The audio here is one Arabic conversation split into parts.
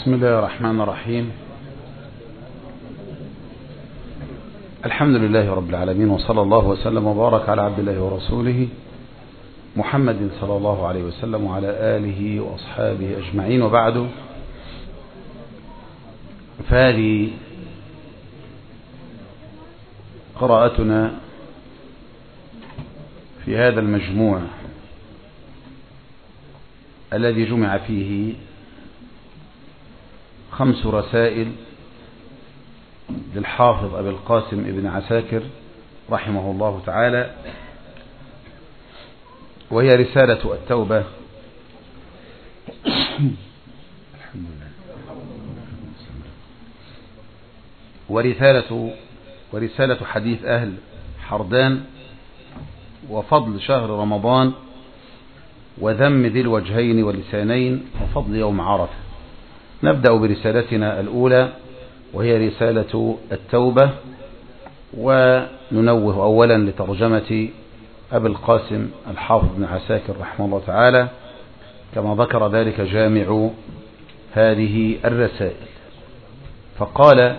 بسم الله الرحمن الرحيم. الحمد لله رب العالمين، وصلى الله وسلم وبارك على عبد الله ورسوله محمد صلى الله عليه وسلم وعلى آله وأصحابه أجمعين، وبعد، فهذه قراءتنا في هذا المجموع الذي جمع فيه 5 رسائل للحافظ أبي القاسم ابن عساكر رحمه الله تعالى، وهي رسالة التوبة ورسالة حديث أهل حردان، وفضل شهر رمضان، وذم ذي الوجهين واللسانين، وفضل يوم عرفة. نبدأ برسالتنا الأولى وهي رسالة التوبة، وننوه أولا لترجمة أبي القاسم الحافظ بن عساكر رحمه الله تعالى كما ذكر ذلك جامع هذه الرسائل. فقال: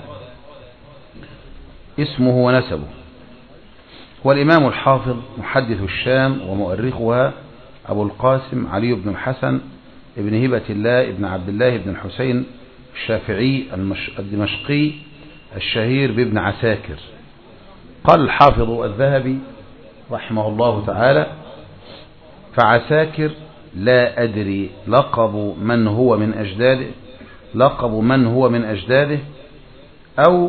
اسمه ونسبه. هو الإمام الحافظ محدث الشام ومؤرخها أبو القاسم علي بن الحسن ابن هبة الله ابن عبد الله ابن الحسين الشافعي الدمشقي الشهير بابن عساكر. قال الحافظ الذهبي رحمه الله تعالى: فعساكر لا أدري لقب من هو من أجداده أو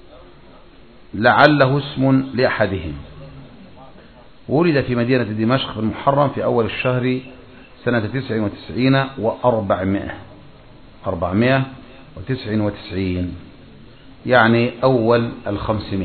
لعله اسم لأحدهم. ولد في مدينة دمشق في المحرم في أول الشهر سنة 99 و499، يعني أول 500.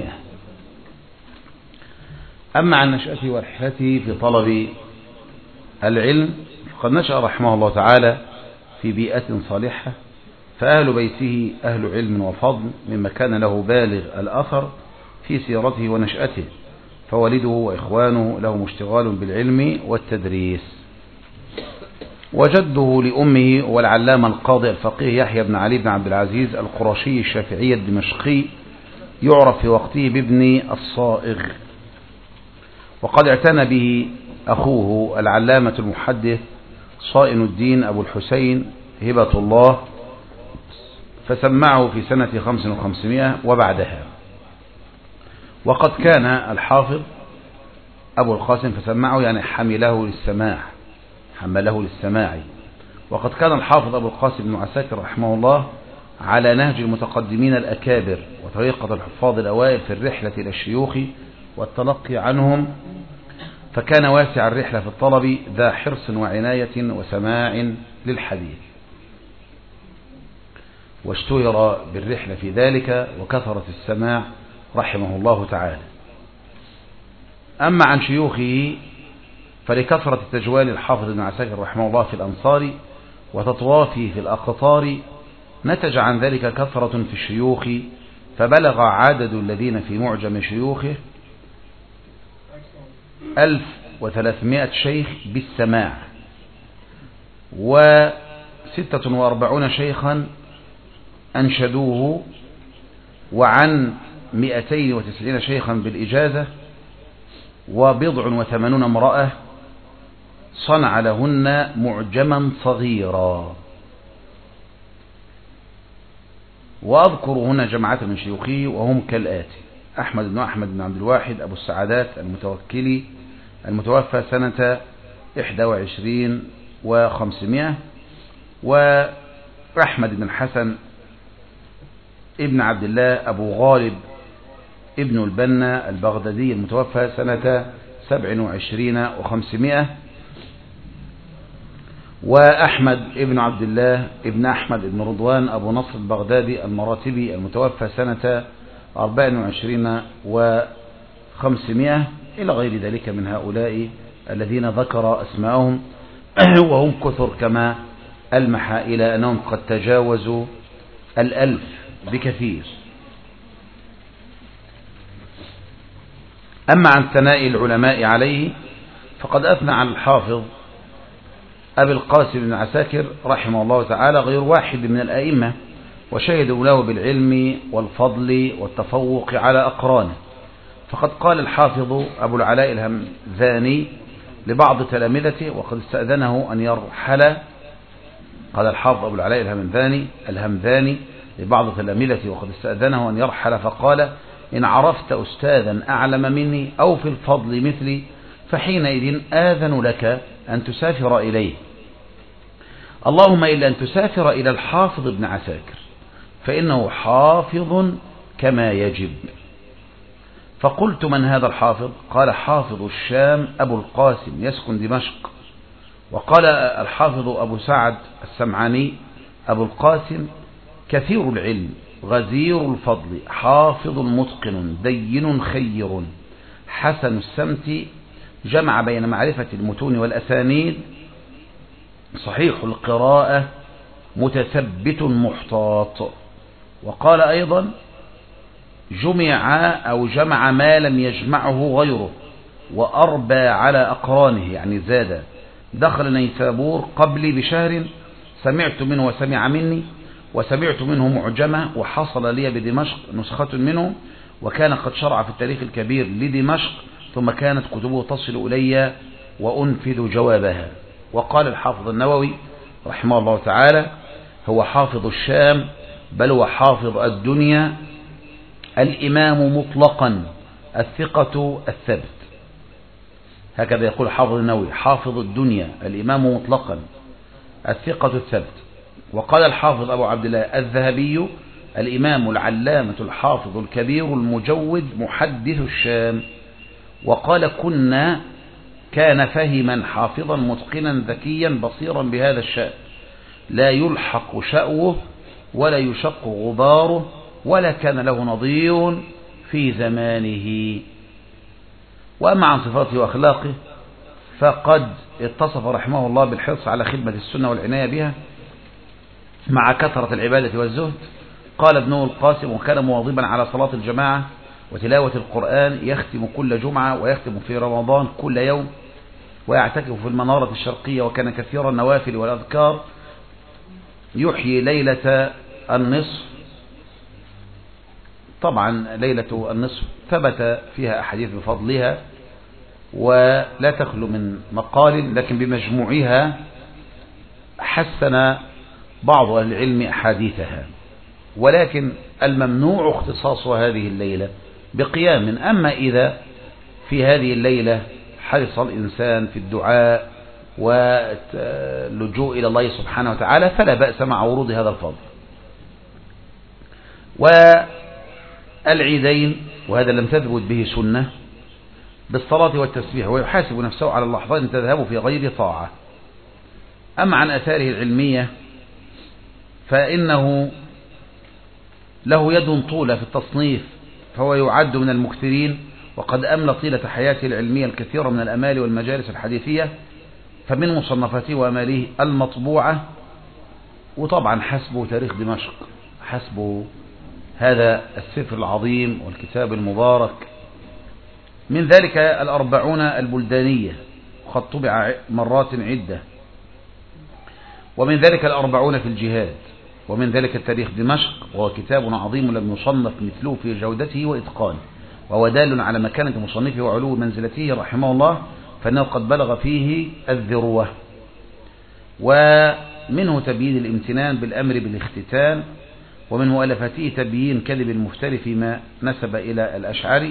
أما عن نشأته ورحلته في طلب العلم، فقد نشأ رحمه الله تعالى في بيئة صالحة، فأهل بيته أهل علم وفضل، مما كان له بالغ الأثر في سيرته ونشأته، فوالده وإخوانه لهم اشتغال بالعلم والتدريس. وجده لأمه والعلامة القاضي الفقيه يحيى بن علي بن عبد العزيز القرشي الشافعي الدمشقي، يعرف في وقته بابن الصائغ. وقد اعتنى به أخوه العلامة المحدث صائن الدين أبو الحسين هبة الله، فسمعه في سنة 500 وبعدها. وقد كان الحافظ أبو القاسم فسمعه، يعني حمله للسماع. وقد كان الحافظ أبو القاسم بن عساكر رحمه الله على نهج المتقدمين الأكابر وطريقة الحفاظ الأوائل في الرحلة إلى الشيوخ والتلقي عنهم، فكان واسع الرحلة في الطلب، ذا حرص وعناية وسماع للحديث، واشتهر بالرحلة في ذلك وكثرة السماع رحمه الله تعالى. أما عن شيوخه، فلكثرة التجوال الحافظ بن عساكر رحمه الله في الأمصار وتطوافه في الأقطار، نتج عن ذلك كثرة في الشيوخ، فبلغ عدد الذين في معجم شيوخه 1300 شيخ بالسماع، و46 شيخا أنشدوه، وعن 290 شيخا بالإجازة، و80 امرأة صنع لهن معجما صغيرا. وأذكر هنا جماعة من شيوخه، وهم كالآتي: أحمد بن عبد الواحد أبو السعادات المتوكلي المتوفى سنة 21 و500، وأحمد بن حسن ابن عبد الله أبو غالب ابن البنا البغدادي المتوفى سنة 27 و500، وأحمد ابن عبد الله ابن أحمد ابن رضوان أبو نصر البغدادي المراتبي المتوفى سنة 24 و500، إلى غير ذلك من هؤلاء الذين ذكر أسماءهم، وهم كثر كما ألمح إلى أنهم قد تجاوزوا 1000 بكثير. أما عن ثناء العلماء عليه، فقد أثنى على الحافظ أبي القاسم بن عساكر رحمه الله تعالى غير واحد من الأئمة، وشهدوا له بالعلم والفضل والتفوق على أقرانه. فقد قال الحافظ أبو العلاء الهمذاني لبعض تلامذته وقد استأذنه أن يرحل. قال الحافظ أبو العلاء الهمذاني لبعض تلامذته وقد استأذنه أن يرحل، فقال: إن عرفت أستاذا أعلم مني أو في الفضل مثلي فحينئذ آذن لك أن تسافر إليه، اللهم إلا أن تسافر إلى الحافظ ابن عساكر فإنه حافظ كما يجب. فقلت: من هذا الحافظ؟ قال: حافظ الشام أبو القاسم يسكن دمشق. وقال الحافظ أبو سعد السمعاني: أبو القاسم كثير العلم غزير الفضل حافظ متقن دين خير حسن السمت جمع بين معرفة المتون والأسانيد صحيح القراءة متثبت محتاط. وقال أيضا: جمع ما لم يجمعه غيره وأربى على أقرانه، يعني زاد. دخل نيسابور قبلي بشهر، سمعت منه وسمع مني، وسمعت منه معجمة، وحصل لي بدمشق نسخة منه، وكان قد شرع في التاريخ الكبير لدمشق، ثم كانت كتبه تصل إلي وأنفذ جوابها. وقال الحافظ النووي رحمه الله تعالى: هو حافظ الشام بل هو حافظ الدنيا، الإمام مطلقا الثقة الثبت. هكذا يقول حافظ النووي: حافظ الدنيا الإمام مطلقا الثقة الثبت. وقال الحافظ أبو عبد الله الذهبي: الإمام العلامة الحافظ الكبير المجود محدث الشام. وقال: كان فهما حافظا متقنا ذكيا بصيرا بهذا الشأن، لا يلحق شأوه ولا يشق غباره، ولا كان له نظير في زمانه. وأما عن صفاته وأخلاقه فقد اتصف رحمه الله بالحرص على خدمة السنة والعناية بها مع كثرة العبادة والزهد. قال ابنه القاسم: وكان مواظبا على صلاة الجماعة وتلاوة القرآن، يختم كل جمعة ويختم في رمضان كل يوم، ويعتكف في المنارة الشرقية، وكان كثير النوافل والأذكار، يحيي ليلة النصف. طبعا ليلة النصف ثبت فيها أحاديث بفضلها ولا تخلو من مقال، لكن بمجموعها حسن بعض أهل العلم أحاديثها، ولكن الممنوع اختصاص هذه الليلة بقيام. أما إذا في هذه الليلة حرص الإنسان في الدعاء واللجوء إلى الله سبحانه وتعالى فلا بأس مع ورود هذا الفضل. والعيدين، وهذا لم تثبت به سنة، بالصلاة والتسبيح، ويحاسب نفسه على اللحظات تذهب في غير طاعة. أما عن أثاره العلمية فإنه له يد طولة في التصنيف، فهو يعد من المكثرين، وقد أملى طيلة حياته العلمية الكثير من الأمال والمجالس الحديثية، فمن مصنفاته وأماله المطبوعة. وطبعا حسبه تاريخ دمشق، حسبه هذا السفر العظيم والكتاب المبارك. من ذلك الأربعون البلدانية، وقد طبع مرات عدة. ومن ذلك الأربعون في الجهاد. ومن ذلك التاريخ دمشق، وهو كتاب عظيم لم يصنف مثله في جودته وإتقانه، وهو دال على مكانة مصنفه وعلو منزلته رحمه الله، فإنه قد بلغ فيه الذروة. ومنه تبيين الامتنان بالأمر بالاختتان. ومن مؤلفاته تبيين كذب المفتري فيما نسب إلى الأشعري.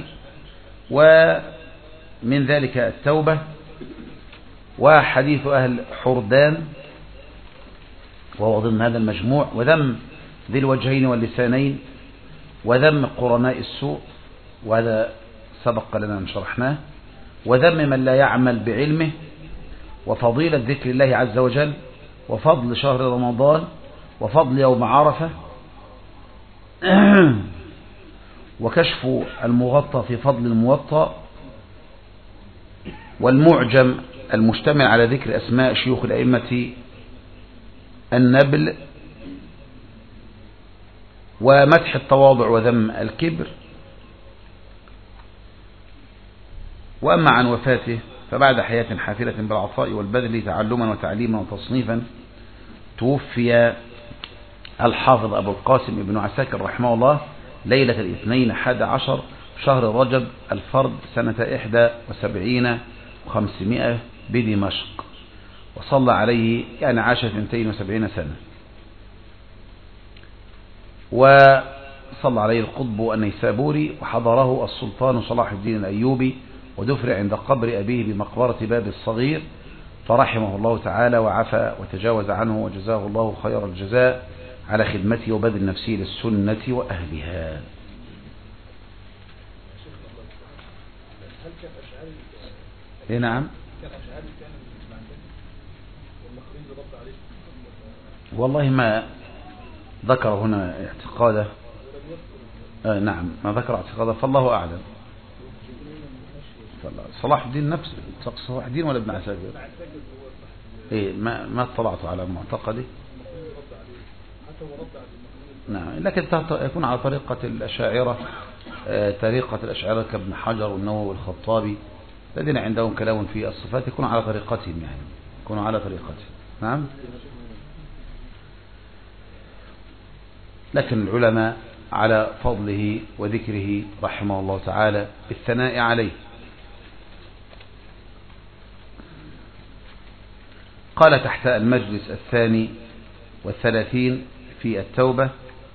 ومن ذلك التوبة، وحديث أهل حردان وهو ضمن هذا المجموع، وذم ذي الوجهين واللسانين، وذم قرناء السوء، وهذا سبق لنا أن شرحناه، وذم من لا يعمل بعلمه، وفضيلة ذكر الله عز وجل، وفضل شهر رمضان، وفضل يوم عرفة، وكشف المغطى في فضل الموطى، والمعجم المشتمل على ذكر أسماء شيوخ الأئمة النبل، ومدح التواضع وذم الكبر. وأما عن وفاته فبعد حياة حافلة بالعطاء والبذل تعلما وتعليما وتصنيفا توفي الحافظ أبو القاسم ابن عساكر رحمه الله ليلة الاثنين 11 شهر رجب الفرد سنة 71 و500 بدمشق، وصلى عليه يعني عاش 72 سنة. وصلى عليه القطب النيسابوري، وحضره السلطان صلاح الدين الأيوبي، ودفن عند قبر أبيه بمقبرة باب الصغير، فرحمه الله تعالى وعفى وتجاوز عنه، وجزاه الله خير الجزاء على خدمته وبذل نفسه للسنة وأهلها. إيه نعم. والله ما ذكر هنا اعتقاده. نعم ما ذكر اعتقاده، فالله أعلم. صلاح الدين نفسه صلاح الدين ولا ابن عساكر؟ إيه ما اطلعت على معتقده. نعم لكن يكون على طريقة الأشاعرة، طريقة الأشاعرة كابن حجر والنووي والخطابي الذين عندهم كلام في الصفات، يكون على طريقتهم، يعني يكونوا على طريقتهم. نعم. لكن العلماء على فضله وذكره رحمه الله تعالى بالثناء عليه. قال تحت المجلس 32 في التوبة: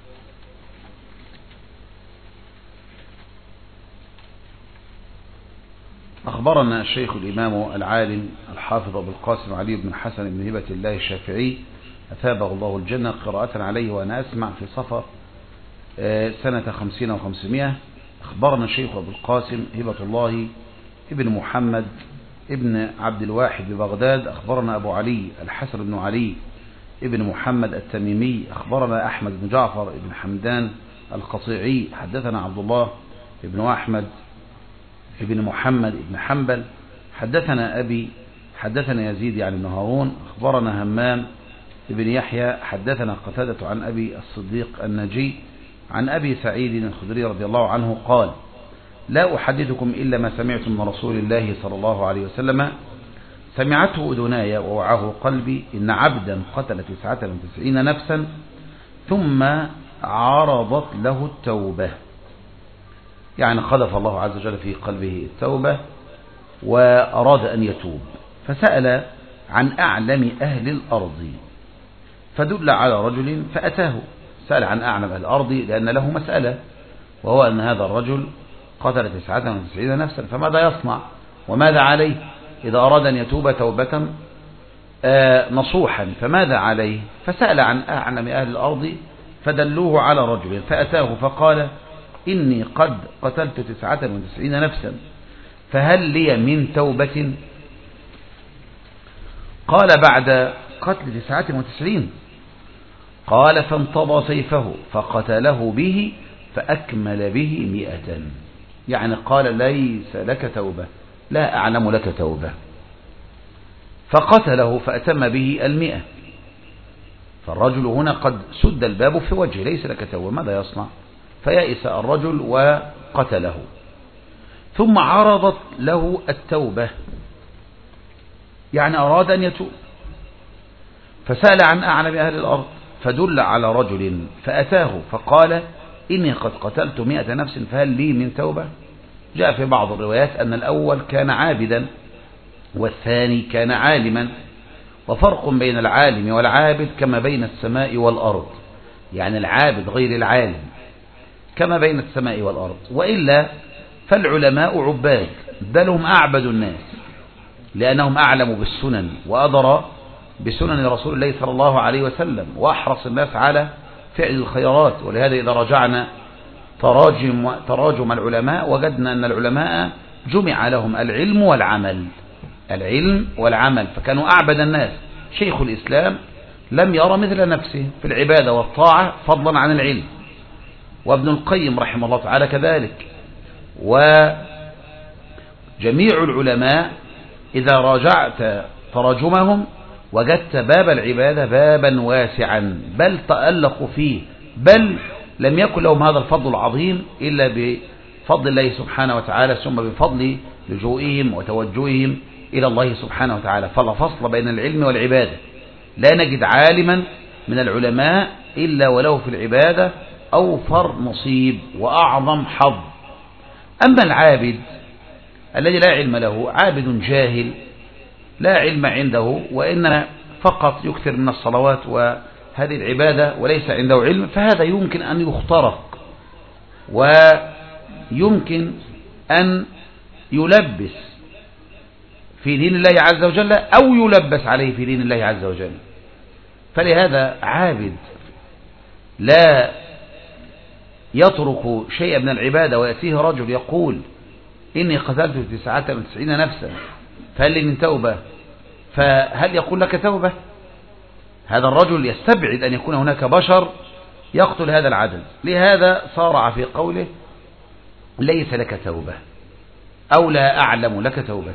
أخبرنا الشيخ الإمام العالم الحافظ أبو القاسم علي بن الحسن بن هبة الله الشافعي أثابه الله الجنة قراءة عليه وأنا أسمع في صفر سنة 50 و500. أخبرنا الشيخ أبو القاسم هبة الله ابن محمد ابن عبد الواحد ببغداد. أخبرنا أبو علي الحسن بن علي ابن محمد التميمي. أخبرنا أحمد بن جعفر ابن حمدان القطيعي. حدثنا عبد الله ابن أحمد ابن محمد ابن حنبل. حدثنا أبي حدثنا يزيد يعني بن هارون. أخبرنا همام ابن يحيى. حدثنا قتادة عن أبي الصديق النجي عن أبي سعيد الخدري رضي الله عنه قال: لا أحدثكم إلا ما سمعت من رسول الله صلى الله عليه وسلم، سمعته أذناي ووعاه قلبي، إن عبدا قتل 99 نفسا ثم عرضت له التوبة، يعني قذف الله عز وجل في قلبه التوبة وأراد أن يتوب، فسأل عن أعلم أهل الأرض فدل على رجل فأتاه. سأل عن أعلم أهل الأرض لأن له مسألة، وهو أن هذا الرجل قتل 99 نفسا، فماذا يصنع وماذا عليه إذا أراد أن يتوب توبة نصوحا، فماذا عليه؟ فسأل عن أعلم أهل الأرض فدلوه على رجل فأتاه فقال: إني قد قتلت 99 نفسا فهل لي من توبة؟ قال: بعد قتل 99. قال: فانتضى سيفه فقتله به فأكمل به 100، يعني قال: ليس لك توبة، لا أعلم لك توبة، فقتله فأتم به 100. فالرجل هنا قد سد الباب في وجهه، ليس لك توبة، ماذا يصنع؟ فيأس الرجل وقتله، ثم عرضت له التوبة، يعني أراد أن يتوب، فسأل عن أعلم أهل الأرض فدل على رجل فأتاه فقال: إني قد قتلت 100 نفس فهل لي من توبة؟ جاء في بعض الروايات أن الأول كان عابدا والثاني كان عالما، وفرق بين العالم والعابد كما بين السماء والأرض، يعني العابد غير العالم كما بين السماء والأرض، وإلا فالعلماء عباد، بل هم أعبد الناس لأنهم أعلم بالسنن وأدرى بسنن رسول الله صلى الله عليه وسلم، وأحرص الناس على فعل الخيرات. ولهذا إذا رجعنا تراجم العلماء وجدنا أن العلماء جمع لهم العلم والعمل، العلم والعمل، فكانوا أعبد الناس. شيخ الإسلام لم يرى مثل نفسه في العبادة والطاعة فضلا عن العلم، وابن القيم رحمه الله تعالى كذلك، وجميع العلماء إذا راجعت تراجمهم وجدت باب العبادة بابا واسعا، بل تألقوا فيه، بل لم يكن لهم هذا الفضل العظيم إلا بفضل الله سبحانه وتعالى، ثم بفضل لجوئهم وتوجههم إلى الله سبحانه وتعالى. فلا فصل بين العلم والعبادة، لا نجد عالما من العلماء إلا وله في العبادة أوفر نصيب وأعظم حظ. أما العابد الذي لا علم له، عابد جاهل لا علم عنده وإنما فقط يكثر من الصلوات وهذه العبادة وليس عنده علم، فهذا يمكن أن يخترق ويمكن أن يلبس في دين الله عز وجل أو يلبس عليه في دين الله عز وجل. فلهذا عابد لا يترك شيئا من العبادة ويأتيه رجل يقول إني قتلت 99 نفسا فهل لي من توبة، فهل يقول لك توبة؟ هذا الرجل يستبعد أن يكون هناك بشر يقتل هذا العدد، لهذا صارع في قوله ليس لك توبة أو لا أعلم لك توبة،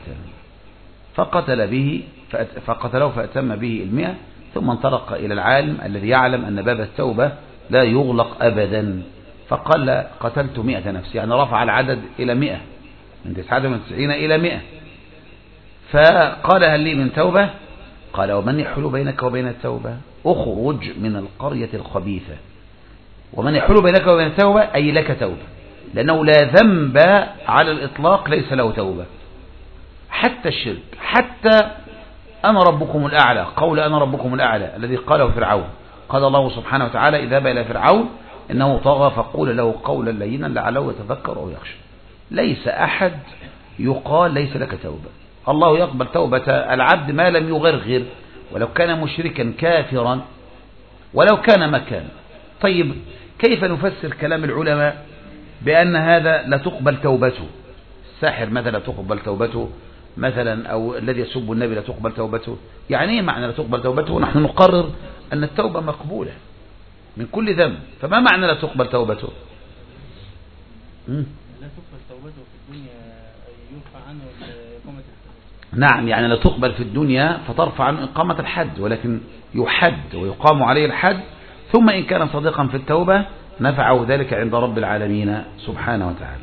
فقتله فأتم به 100، ثم انطلق إلى العالم الذي يعلم أن باب التوبة لا يغلق أبدا، فقال قتلت 100 نفس، يعني رفع العدد إلى 100، من 99 إلى 100. فقال هل لي من توبة؟ قال ومن يحول بينك وبين التوبة؟ اخرج من القرية الخبيثة. ومن يحول بينك وبين التوبة أي لك توبة، لأنه لا ذنب على الإطلاق ليس له توبة، حتى الشرك، حتى أنا ربكم الأعلى، قول أنا ربكم الأعلى الذي قاله فرعون، قال الله سبحانه وتعالى اذهب إلى فرعون إنه طغى فقول له قولا لينا لعله يتذكر أو يخشى. ليس أحد يقال ليس لك توبة، الله يقبل توبة العبد ما لم يغرغر، ولو كان مشركا كافرا ولو كان مكان. طيب كيف نفسر كلام العلماء بأن هذا لا تقبل توبته؟ الساحر مثلا لا تقبل توبته مثلا، أو الذي يسب النبي لا تقبل توبته. يعني ايه معنى لا تقبل توبته؟ نحن نقرر أن التوبة مقبولة من كل ذنب، فما معنى لا تقبل توبته؟ لا تقبل توبته في الدنيا يرفع عنه إقامة الحد. نعم، يعني لا تقبل في الدنيا فترفع عنه إقامة الحد، ولكن يحد ويقام عليه الحد، ثم إن كان صادقا في التوبة نفعه ذلك عند رب العالمين سبحانه وتعالى.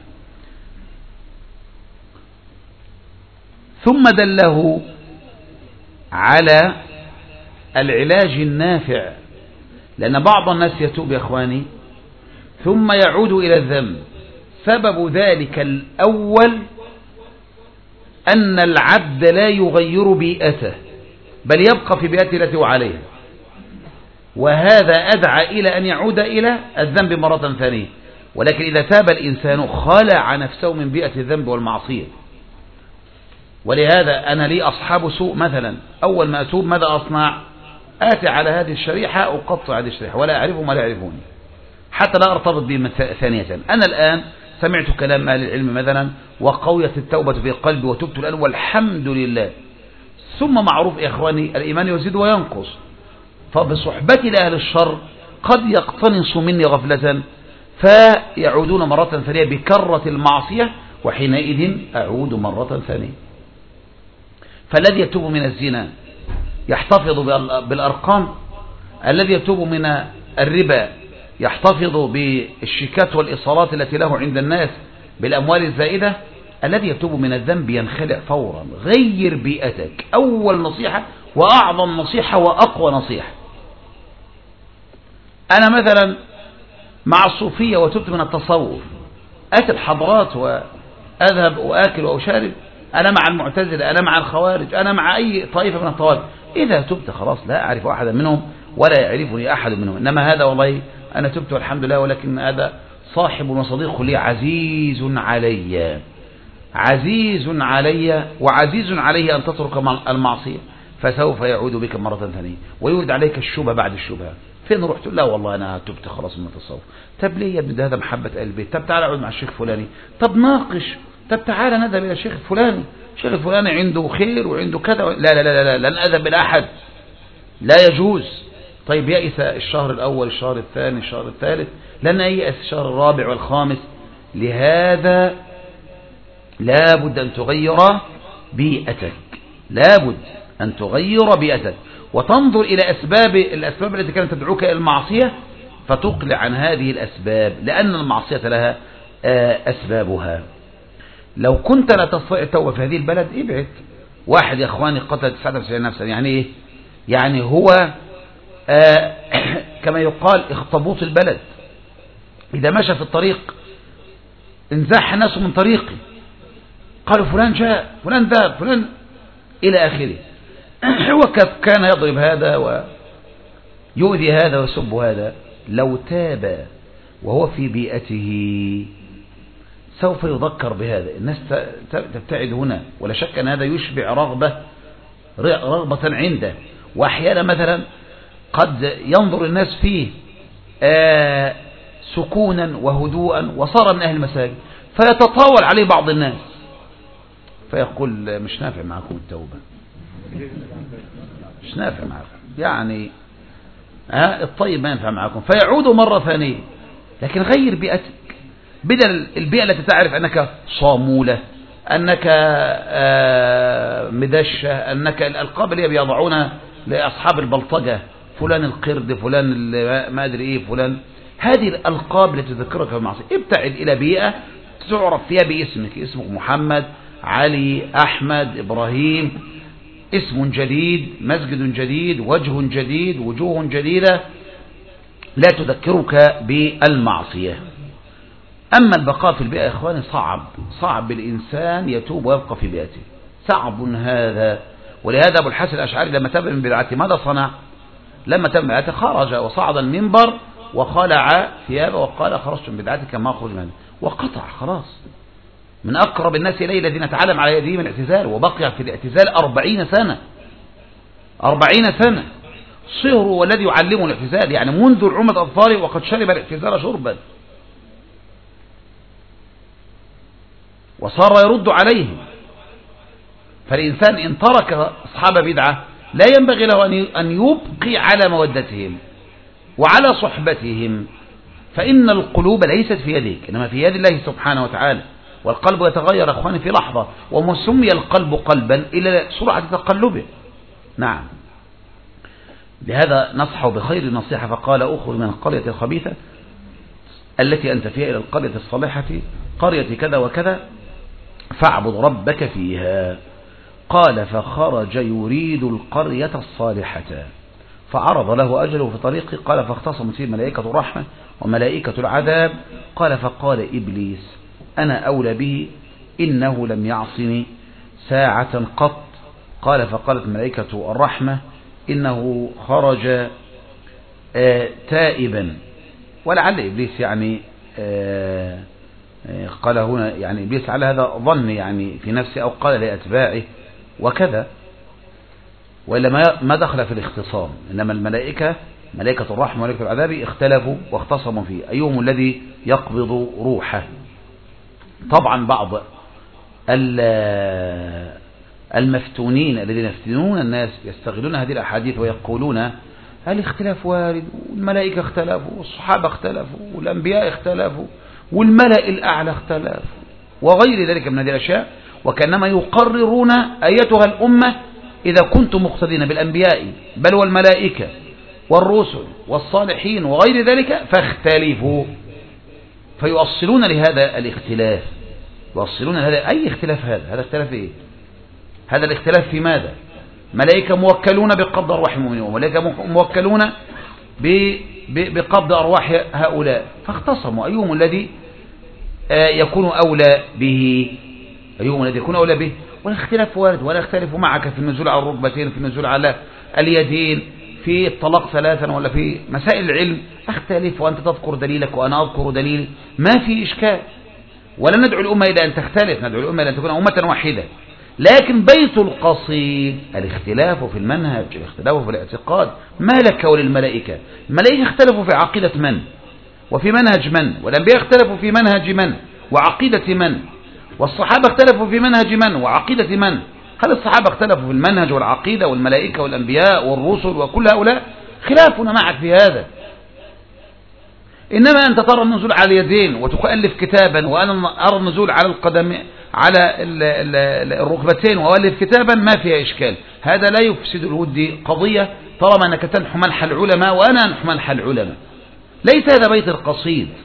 ثم دله على العلاج النافع، لأن بعض الناس يتوب يا أخواني ثم يعود إلى الذنب. سبب ذلك الأول أن العبد لا يغير بيئته، بل يبقى في بيئته التي هو عليها، وهذا أدعى إلى أن يعود إلى الذنب مرة ثانية. ولكن إذا تاب الإنسان خلع نفسه من بيئة الذنب والمعصية. ولهذا أنا لي أصحاب سوء مثلا، أول ما أتوب ماذا أصنع؟ آتي على هذه الشريحة أقطع هذه الشريحة ولا أعرفهم ولا يعرفوني حتى لا أرتبط بهم ثانية. أنا الآن سمعت كلام أهل العلم مثلا وقويت التوبة في قلبي وتبت الآن والحمد لله. ثم معروف يا إخواني الإيمان يزيد وينقص، فبصحبتي لأهل الشر قد يقتنصوا مني غفلة فيعودون مرة ثانية بكرة المعصية، وحينئذ أعود مرة ثانية. فالذي يتوب من الزنا يحتفظ بالأرقام، الذي يتوب من الربا يحتفظ بالشيكات والإيصالات التي له عند الناس بالأموال الزائدة، الذي يتوب من الذنب ينخلع فورا. غير بيئتك، أول نصيحة وأعظم نصيحة وأقوى نصيحة. أنا مثلا مع الصوفية وتبت من التصوف، أتي الحضرات وأذهب وآكل وأشارب، أنا مع المعتزلة، أنا مع الخوارج، أنا مع أي طائفة من الطوائف. إذا تبت خلاص لا أعرف أحدا منهم ولا يعرفني أحد منهم، إنما هذا والله أنا تبت والحمد لله، ولكن هذا صاحب وصديق لي عزيز علي، عزيز علي وعزيز عليه أن تترك المعصية، فسوف يعود بك مرة ثانية ويورد عليك الشبهة بعد الشبهة. فين رحت؟ لا والله أنا تبت خلاص من التصوف. طب ليه يا ابني؟ هذا محبة البيت. طب تعالى اقعد مع الشيخ فلاني، طب ناقش، طب تعالى نذهب إلى الشيخ الفلاني، الشيخ الفلاني عنده خير وعنده كذا. لا لا لا لا، لن أذهب إلى أحد، لا يجوز. طيب يأس الشهر الأول، الشهر الثاني، الشهر الثالث، لن يأس الشهر الرابع والخامس. لهذا لابد أن تغير بيئتك، لابد أن تغير بيئتك وتنظر إلى الأسباب التي كانت تدعوك إلى المعصية، فتقلع عن هذه الأسباب، لأن المعصية لها أسبابها. لو كنت لا تستطيع التوبة في هذه البلد ابعد، واحد يا اخواني قتل 99 نفسا، يعني ايه؟ يعني هو كما يقال اخطبوط البلد، اذا مشى في الطريق انزاح الناس من طريقه، قالوا فلان جاء، فلان ذهب، فلان الى اخره. هو كان يضرب هذا ويؤذي هذا ويسب هذا. لو تاب وهو في بيئته سوف يذكر بهذا. الناس تبتعد هنا، ولا شك أن هذا يشبع رغبة عنده. وأحيانا مثلا قد ينظر الناس فيه سكونا وهدوءا وصار من أهل المساجد، فيتطاول عليه بعض الناس فيقول مش نافع معكم التوبة، مش نافع معكم، يعني الطيب ما ينفع معكم، فيعود مرة ثانية. لكن غير بيئتك، بدل البيئة التي تعرف أنك صامولة، أنك مدشة، أنك الألقاب اللي بيضعونها لأصحاب البلطجة، فلان القرد، فلان ما أدري إيه، فلان، هذه الألقاب التي تذكرك بالمعصية. ابتعد إلى بيئة تعرف فيها باسمك، اسمك محمد، علي، أحمد، إبراهيم، اسم جديد، مسجد جديد، وجه جديد، وجوه جديدة لا تذكرك بالمعصية. أما البقاء في البيئة يا إخواني صعب بالإنسان يتوب ويبقى في بيئته، صعب هذا. ولهذا أبو الحسن الأشعري لما تاب من بدعته ماذا صنع؟ لما تاب من بدعته خرج وصعد المنبر وخلع ثيابه وقال خرجت من بدعتي كما أخرج منه، وقطع خلاص. من أقرب الناس إليه الذين تعلم على يديهم الاعتزال، وبقي في الاعتزال 40 سنة، 40 سنة صهره والذي يعلمه الاعتزال، يعني منذ عمر أظفاره وقد شرب الاعتزال شربا، وصار يرد عليهم. فالإنسان إن ترك أصحاب بدعة لا ينبغي له أن يبقي على مودتهم وعلى صحبتهم، فإن القلوب ليست في يديك، إنما في يد الله سبحانه وتعالى. والقلب يتغير أخواني في لحظة، وما سمي القلب قلبا إلى سرعة تقلبه. نعم، لهذا نصحه بخير النصيحة فقال أخرج من القرية الخبيثة التي أنت فيها إلى القرية الصالحة، قرية كذا وكذا، فاعبد ربك فيها. قال فخرج يريد القرية الصالحة فعرض له أجله في طريقه. قال فاختصمت فيه ملائكة الرحمة وملائكة العذاب. قال فقال إبليس أنا أولى به، إنه لم يعصني ساعة قط. قال فقالت ملائكة الرحمة إنه خرج تائبا. ولعل إبليس يعني قال هنا يعني إبليس على هذا ظن يعني في نفسه، أو قال لأتباعه وكذا، وإلا ما دخل في الاختصام. إنما الملائكة ملائكة الرحمة وملائكة العذاب اختلفوا واختصموا فيه أيهم الذي يقبض روحه. طبعا بعض المفتونين الذين يفتنون الناس يستغلون هذه الأحاديث ويقولون الاختلاف وارد، والملائكة اختلفوا، والصحابة اختلفوا، والأنبياء اختلفوا، والملأ الأعلى اختلفوا، وغير ذلك من هذه الأشياء، وكأنما يقررون أيتها الأمة إذا كنتم مقتدين بالأنبياء بل والملائكة والرسل والصالحين وغير ذلك فاختلفوا، فيؤصلون لهذا الاختلاف، يؤصلون لهذا. أي اختلاف هذا اختلاف إيه؟ هذا الاختلاف في ماذا؟ ملائكة موكلون بقبض أرواح المؤمنين، وملائكة موكلون بقبض أرواح هؤلاء، فاختصموا أيهم الذي يكون أولى به، أيهم الذي يكون أولى به. والاختلاف وارد، ولا اختلف معك في النزول على الركبتين، في النزول على اليدين، في الطلاق ثلاثا، ولا في مسائل العلم أختلف، وأنت تذكر دليلك وأنا أذكر دليلي، ما في إشكال. ولا ندعو الأمة إلى أن تختلف، ندعو الأمة إلى أن تكون أمة واحدة. لكن بيت القصيد الاختلاف في المنهج، الاختلاف في الاعتقاد. ما لك وللملائكة؟ الملائكة اختلفوا في عقيدة من وفي منهج من، والأنبياء اختلفوا في منهج من وعقيدة من، والصحابة اختلفوا في منهج من وعقيدة من. هل الصحابة اختلفوا في المنهج والعقيدة، والملائكة والأنبياء والرسل وكل هؤلاء؟ خلافنا معك في هذا. إنما أنت ترى النزول على اليدين وتؤلف كتابا، وأنا أرى النزول على القدم على الركبتين وألف كتابا، ما فيها إشكال. هذا لا يفسد الود قضية طالما أنك تنحو منح العلماء وأنا أنحو منح العلماء. ليس هذا بيت القصيد.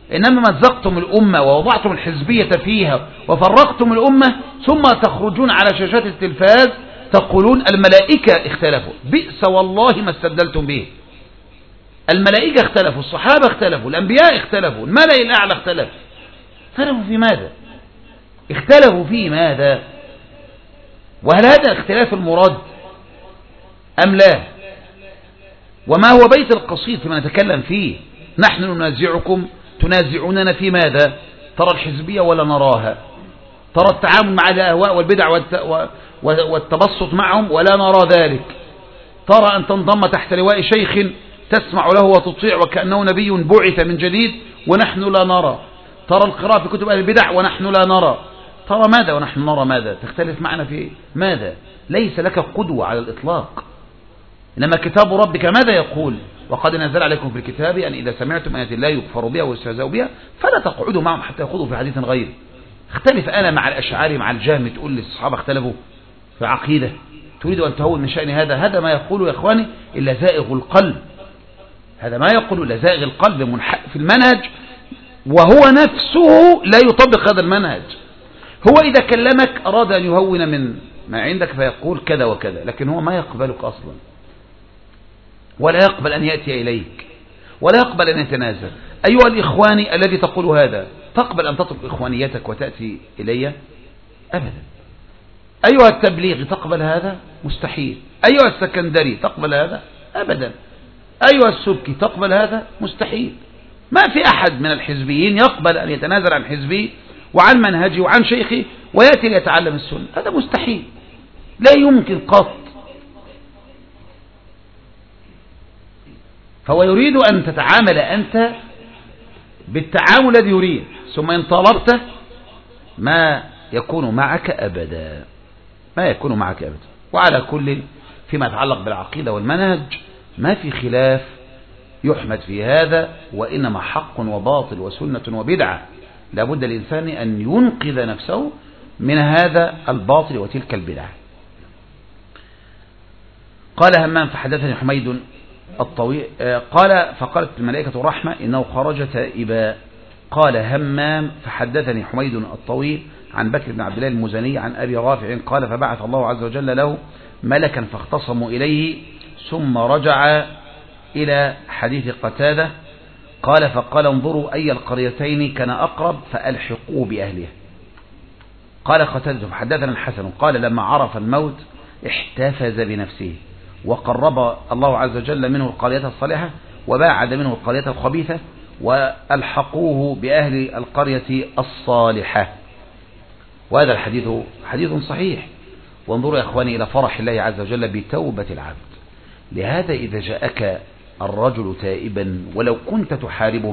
إنما مزقتم الأمة ووضعتم الحزبية فيها وفرقتم الأمة، ثم تخرجون على شاشات التلفاز تقولون الملائكة اختلفوا. بئس والله ما استدلتم به. الملائكة اختلفوا، الصحابة اختلفوا، الأنبياء اختلفوا، الملأ الأعلى اختلف. اختلفوا في ماذا؟ اختلفوا في ماذا؟ وهل هذا اختلاف المراد أم لا؟ وما هو بيت القصيد فيما نتكلم فيه؟ نحن ننازعكم، تنازعوننا في ماذا؟ ترى الحزبية ولا نراها؟ ترى التعامل مع الأهواء والبدع والتبسط معهم ولا نرى ذلك؟ ترى أن تنضم تحت لواء شيخ تسمع له وتطيع وكأنه نبي بعث من جديد ونحن لا نرى؟ ترى القراءة في كتب أهل البدع ونحن لا نرى؟ ترى ماذا ونحن نرى ماذا؟ تختلف معنا في ماذا؟ ليس لك قدوة على الإطلاق. إنما كتاب ربك ماذا يقول؟ وقد نزل عليكم في الكتاب أن إذا سمعتم آيات الله يكفر بها ويستهزأ بها فلا تقعدوا معهم حتى يخوضوا في حديث غيره. اختلف أنا مع الأشعاري مع الجهم، تقول لي الصحابة اختلفوا في عقيدة، تريد أن تهون من شأن هذا ما يقول يا إخواني إلا زائغ القلب. هذا ما يقول إلا زائغ القلب منحق في المنهج، وهو نفسه لا يطبق هذا المنهج. هو إذا كلمك أراد أن يهون من ما عندك فيقول كذا وكذا، لكن هو ما يقبلك أصلا، ولا يقبل أن يأتي إليك، ولا يقبل أن يتنازل. أيها الإخواني الذي تقول هذا، تقبل أن تترك إخوانيتك وتأتي إلي؟ أبدا. أيها التبليغ تقبل هذا؟ مستحيل. أيها السكندري تقبل هذا؟ أبدا. أيها السبكي تقبل هذا؟ مستحيل. ما في أحد من الحزبيين يقبل أن يتنازل عن حزبه وعن منهجه وعن شيخه ويأتي ليتعلم السنة، هذا مستحيل، لا يمكن قط. فهو يريد أن تتعامل أنت بالتعامل الذي يريد، ثم إن طلبت ما يكون معك أبدا، ما يكون معك أبدا. وعلى كل فيما يتعلق بالعقيدة والمنهج ما في خلاف يحمد في هذا، وإنما حق وباطل وسنة وبدعة. لابد الإنسان أن ينقذ نفسه من هذا الباطل وتلك البدعة. قال همام فحدثني حميد الطويل قال فقالت الملائكة رحمة إنه خرج تائبا. قال همام فحدثني حميد الطويل عن بكر بن عبد الله المزني عن أبي رافع قال فبعث الله عز وجل له ملكا فاختصموا إليه ثم رجع إلى حديث قتادة قال فقال انظروا أي القريتين كان أقرب فألحقوه بأهلها. قال قتادة فحدثنا الحسن قال لما عرف الموت احتفز بنفسه وقرب الله عز وجل منه القرية الصالحة وباعد منه القرية الخبيثة وألحقوه بأهل القرية الصالحة. وهذا الحديث حديث صحيح. وانظروا يا أخواني إلى فرح الله عز وجل بتوبة العبد. لهذا إذا جاءك الرجل تائبا ولو كنت تحاربه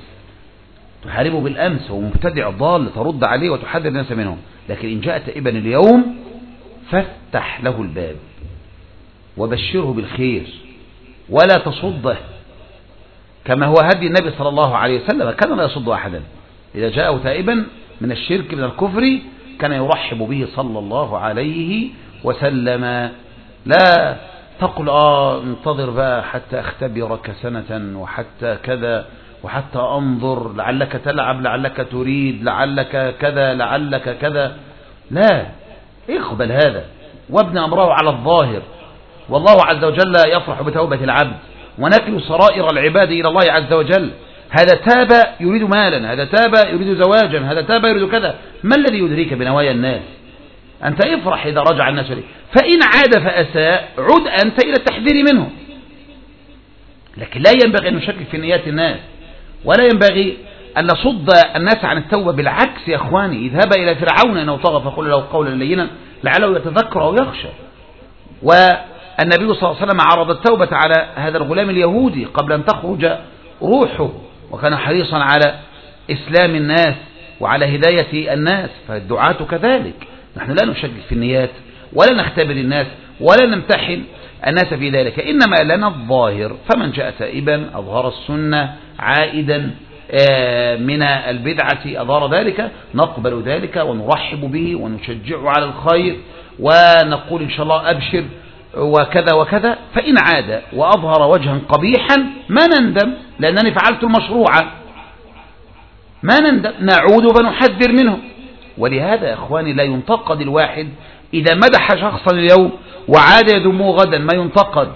بالأمس هو مبتدع ضال ترد عليه وتحذر الناس منه، لكن إن جاء تائبا اليوم فافتح له الباب وبشره بالخير ولا تصده، كما هو هدي النبي صلى الله عليه وسلم، كان لا يصد أحدا. إذا جاءه تائبا من الشرك من الكفر كان يرحب به صلى الله عليه وسلم. لا تقل انتظر بقى حتى اختبرك سنة وحتى كذا وحتى انظر لعلك تلعب لعلك تريد لعلك كذا لعلك كذا. لا، اقبل هذا وابني أمره على الظاهر، والله عز وجل يفرح بتوبة العبد ونكل سرائر العباد إلى الله عز وجل. هذا تاب يريد مالا، هذا تاب يريد زواجا، هذا تاب يريد كذا. ما الذي يدريك بنوايا الناس؟ أنت افرح إذا رجع الناس إليه، فإن عاد فأساء عد أنت إلى التحذير منه. لكن لا ينبغي أن نشكك في نيات الناس، ولا ينبغي أن نصد الناس عن التوبة. بالعكس يا أخواني، اذهب إلى فرعون إنه طغى فقل له قولا لينا لعله يتذكر أو يخشى. والنبي صلى الله عليه وسلم عرض التوبة على هذا الغلام اليهودي قبل أن تخرج روحه، وكان حريصا على إسلام الناس وعلى هداية الناس. فالدعاة كذلك، نحن لا نشكك في النيات ولا نختبر الناس ولا نمتحن الناس في ذلك، إنما لنا الظاهر. فمن جاء تائبا أظهر السنة عائدا من البدعة أظهر ذلك، نقبل ذلك ونرحب به ونشجعه على الخير ونقول إن شاء الله أبشر وكذا وكذا. فإن عاد وأظهر وجها قبيحا ما نندم، لأنني فعلت المشروع. ما نعود فنحذر منه. ولهذا يا إخواني لا ينتقد الواحد إذا مدح شخصا اليوم وعاد يذمه غدا، ما ينتقد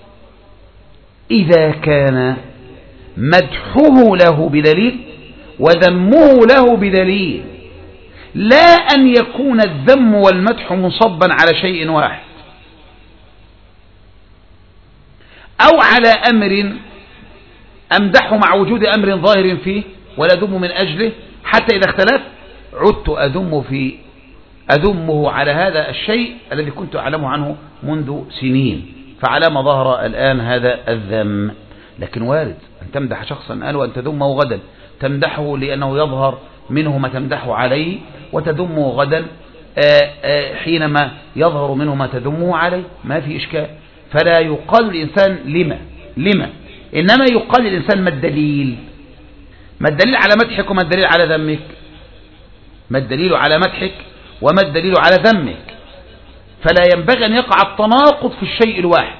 إذا كان مدحه له بدليل وذمه له بدليل، لا أن يكون الذم والمدح منصبا على شيء واحد أو على أمر أمدحه مع وجود أمر ظاهر فيه ولا أذم من أجله، حتى إذا اختلف عدت أذمه على هذا الشيء الذي كنت أعلمه عنه منذ سنين، فعلى ما ظهر الآن هذا الذم. لكن وارد أن تمدح شخصا قال وأن تذمه غدا، تمدحه لأنه يظهر منه ما تمدحه عليه، وتذمه غدا حينما يظهر منه ما تذمه عليه، ما في إشكال. فلا يقال الإنسان لما إنما يقال الإنسان ما الدليل على مدحك وما الدليل على ذمك، ما الدليل على مدحك وما الدليل على ذمك. فلا ينبغي أن يقع التناقض في الشيء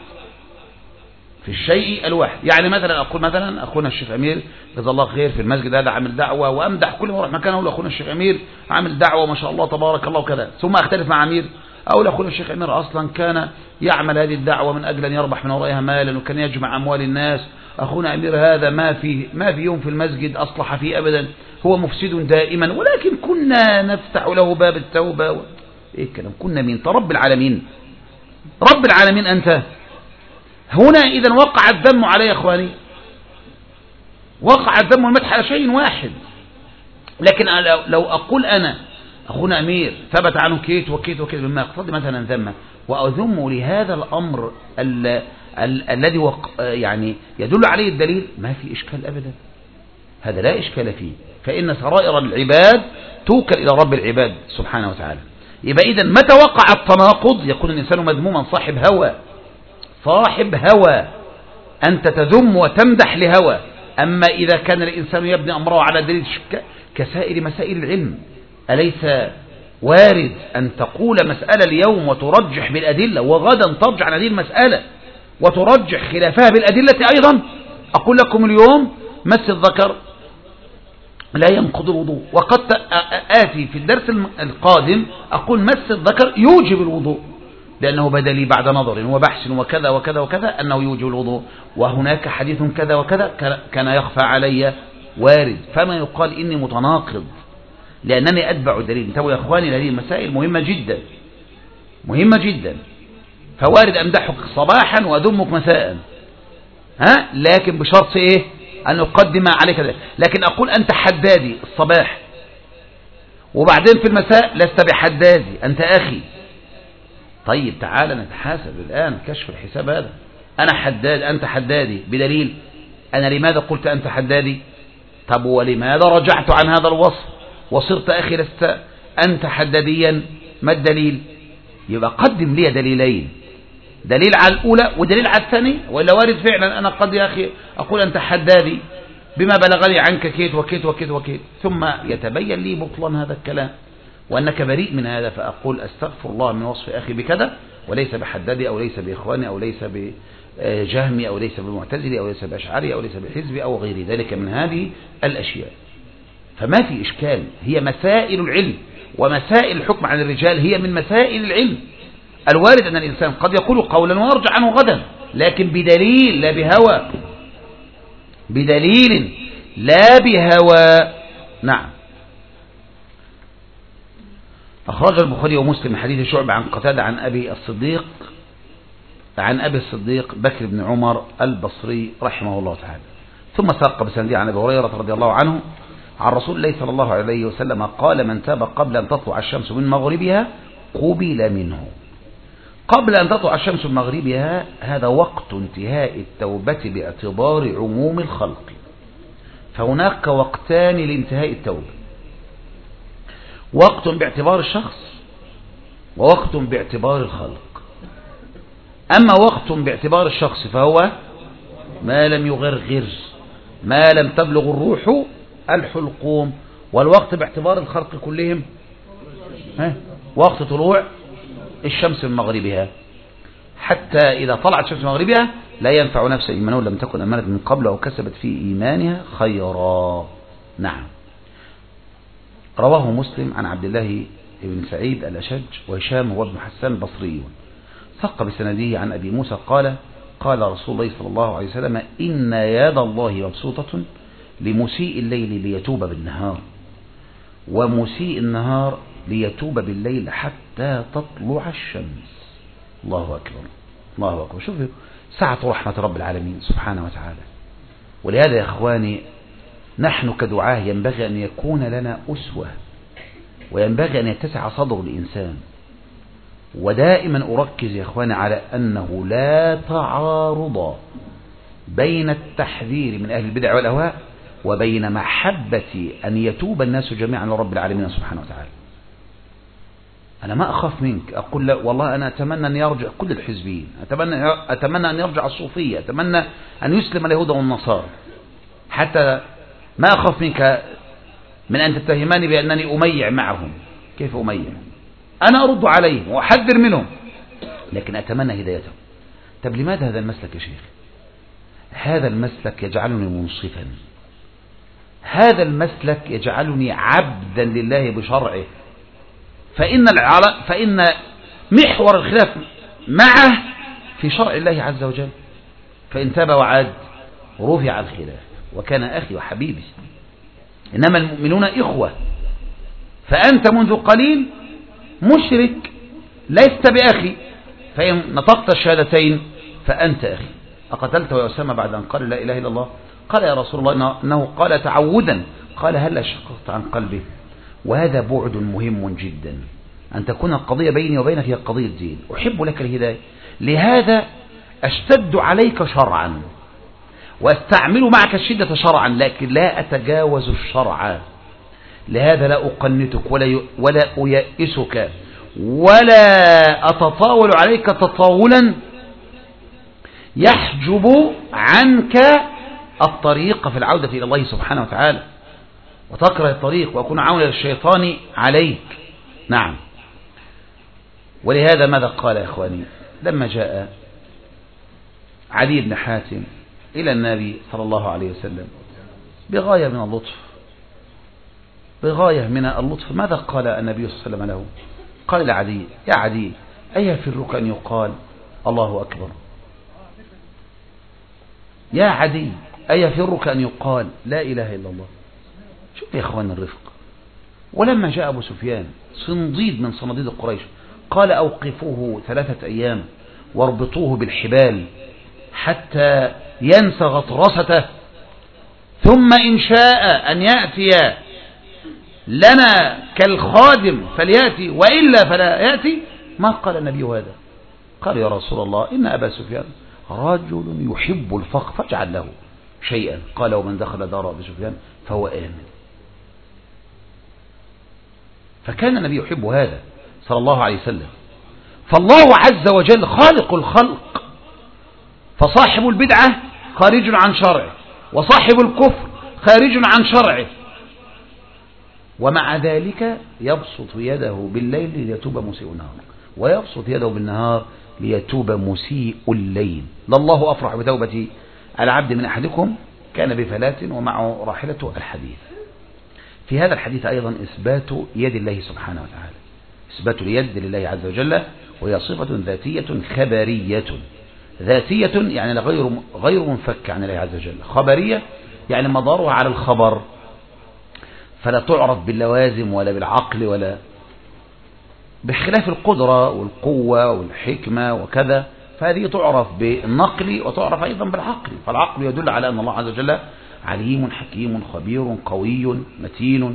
الواحد. يعني مثلا أقول مثلا أخونا الشيخ أمير جزا الله خير في المسجد هذا عامل دعوة، وأمدح كل ما أروح مكان أقول أخونا الشيخ أمير عامل دعوة ما شاء الله تبارك الله وكذا، ثم أختلف مع أمير أقول أخونا الشيخ أمير أصلا كان يعمل هذه الدعوة من أجل أن يربح من ورائها مالا وكان يجمع أموال الناس. أخونا أمير هذا ما في يوم في المسجد أصلح فيه أبدا، هو مفسد دائما، ولكن كنا نفتح له باب التوبة إيه الكلام؟ كنا مين؟ رب العالمين أنت. هنا إذا وقع الذم علي يا إخواني، وقع الذم والمدح على شيء واحد. لكن لو أقول أنا أخونا أمير ثبت عنه كيت وكيت وكيت مما يقتضي مثلا ذمه، وأذم لهذا الأمر الذي يعني يدل عليه الدليل، ما في إشكال أبدا، هذا لا إشكال فيه. فإن سرائر العباد توكل إلى رب العباد سبحانه وتعالى. يبقى إذن متى وقع التناقض يكون الإنسان مذموما صاحب هوى، أنت تذم وتمدح لهوى. أما إذا كان الإنسان يبني أمره على دليل كسائر مسائل العلم، أليس وارد أن تقول مسألة اليوم وترجح بالأدلة وغدا ترجع عن هذه المسألة وترجح خلافها بالأدلة أيضا؟ أقول لكم اليوم مس الذكر لا ينقض الوضوء، وقد آتي في الدرس القادم أقول مس الذكر يوجب الوضوء، لأنه بدلي بعد نظر وبحث وكذا وكذا وكذا أنه يوجب الوضوء، وهناك حديث كذا وكذا كان يخفى علي وارد. فما يقال إني متناقض لأنني أتبع الدليل. انتبهوا يا أخواني، هذه المسائل مهمة جدا. فوارد أمدحك صباحا وأذمك مساء، لكن بشرط إيه؟ أن أقدم عليك ذلك. لكن أقول أنت حدادي الصباح وبعدين في المساء لست بحدادي، أنت أخي. طيب تعال نتحاسب الآن، كشف الحساب هذا. أنا حداد أنت حدادي بدليل. أنا لماذا قلت أنت حدادي؟ طب ولماذا رجعت عن هذا الوصف وصرت أخي لست أنت حداديا؟ ما الدليل؟ يبقى قدم لي دليلين، دليل على الأولى ودليل على الثانية، وإلا وارد فعلا أنا قد يا أخي أقول أنت حدادي بما بلغني عنك كيت وكيت وكيت وكيت، ثم يتبين لي بطلان هذا الكلام وأنك بريء من هذا، فأقول أستغفر الله من وصف أخي بكذا، وليس بحدادي أو ليس بإخواني أو ليس بجهمي أو ليس بمعتزلي أو ليس بأشعري أو ليس بحزبي أو غير ذلك من هذه الأشياء. فما في إشكال، هي مسائل العلم، ومسائل الحكم عن الرجال هي من مسائل العلم. الوارد أن الإنسان قد يقول قولا ويرجع عنه غدا، لكن بدليل لا بهوى، بدليل لا بهوى. نعم. أخرج البخاري ومسلم حديث شعبة عن قتادة عن أبي الصديق بكر بن عمر البصري رحمه الله تعالى، ثم ساق بسنده عن أبي هريرة رضي الله عنه عن رسول الله صلى الله عليه وسلم قال: من تاب قبل أن تطلع الشمس من مغربها قبل منه. قبل أن تطلع الشمس من مغربها هذا وقت انتهاء التوبة باعتبار عموم الخلق، فهناك وقتان لانتهاء التوبة: وقت باعتبار الشخص ووقت باعتبار الخلق. أما وقت باعتبار الشخص فهو ما لم يغرغر، ما لم تبلغ الروح الحلقوم. والوقت باعتبار الخلق كلهم وقت طلوع الشمس من مغربها، حتى إذا طلعت الشمس من مغربها لا ينفع نفسا إيمانه لم تكن أمانة من قبل أو كسبت في إيمانها خيرا. نعم. رواه مسلم عن عبد الله بن سعيد الأشج وهشام هو ابن حسان بصري، ثق بسنده عن أبي موسى قال قال رسول الله صلى الله عليه وسلم: إن يد الله مبسوطة لمسيء الليل ليتوب بالنهار، ومسيء النهار ليتوب بالليل حتى تطلع الشمس. الله أكبر، الله أكبر. شوفوا سعة رحمة رب العالمين سبحانه وتعالى. ولهذا يا إخواني نحن كدعاة ينبغي أن يكون لنا أسوة، وينبغي أن يتسع صدر الإنسان. ودائما أركز يا إخواني على أنه لا تعارض بين التحذير من أهل البدع والأهواء وبين محبة أن يتوب الناس جميعا لرب العالمين سبحانه وتعالى. أنا ما أخاف منك، أقول لا والله أنا أتمنى أن يرجع كل الحزبيين، أتمنى أن يرجع الصوفية، أتمنى أن يسلم اليهود والنصارى، حتى ما أخاف منك من أن تتهمني بأنني أميع معهم. كيف أميع؟ أنا أرد عليهم وأحذر منهم، لكن أتمنى هدايتهم. طب لماذا هذا المسلك يا شيخ؟ هذا المسلك يجعلني منصفا، هذا المسلك يجعلني عبدا لله بشرعه. فإن محور الخلاف معه في شرع الله عز وجل، فإن تاب وعاد رفع الخلاف وكان أخي وحبيبي. إنما المؤمنون إخوة، فأنت منذ قليل مشرك لست بأخي، فإن نطقت الشهادتين فأنت أخي. أقتلت يا أسامة بعد أن قال لا إله إلا الله؟ قال يا رسول الله إنه قال تعودا. قال هل شققت عن قلبه؟ وهذا بعد مهم جدا، أن تكون القضية بيني وبينك هي قضية دين، أحب لك الهداية، لهذا أشتد عليك شرعا واستعمل معك الشدة شرعا، لكن لا أتجاوز الشرع. لهذا لا أقنتك ولا أيئسك ولا أتطاول عليك تطاولا يحجب عنك الطريق في العودة إلى الله سبحانه وتعالى، وتكره الطريق وأكون عونا للشيطان عليك. نعم. ولهذا ماذا قال يا إخواني لما جاء علي بن حاتم إلى النبي صلى الله عليه وسلم بغاية من اللطف، بغاية من اللطف، ماذا قال النبي صلى الله عليه وسلم له؟ قال لعدي: يا عدي أيفرك أن يقال الله أكبر؟ يا عدي أيفرك أن يقال لا إله إلا الله؟ شوف يا إخوان الرفق. ولما جاء أبو سفيان صنديد من صناديد قريش قال: أوقفوه 3 أيام واربطوه بالحبال حتى ينسى غطرسته، ثم إن شاء أن يأتي لنا كالخادم فليأتي وإلا فلا يأتي. ما قال النبي هذا؟ قال: يا رسول الله إن أبا سفيان رجل يحب الفخر فاجعل له شيئا. قال: ومن دخل دار أبي سفيان فهو آمن. فكان النبي يحب هذا صلى الله عليه وسلم. فالله عز وجل خالق الخلق، فصاحب البدعة خارج عن شرعه، وصاحب الكفر خارج عن شرعه، ومع ذلك يبسط يده بالليل ليتوب مسيء النهار، ويبسط يده بالنهار ليتوب مسيء الليل. لله أفرح بتوبة العبد من أحدكم كان بفلاة ومعه راحلته الحديث. في هذا الحديث أيضا إثبات يد الله سبحانه وتعالى، إثبات اليد لله عز وجل، وهي صفة ذاتية خبرية. ذاتية يعني غير منفك عن الله عز وجل، خبرية يعني مدارها على الخبر، فلا تعرف باللوازم ولا بالعقل ولا بخلاف القدرة والقوة والحكمة وكذا، فهذه تعرف بالنقل وتعرف أيضا بالعقل. فالعقل يدل على أن الله عز وجل عليم حكيم خبير قوي متين.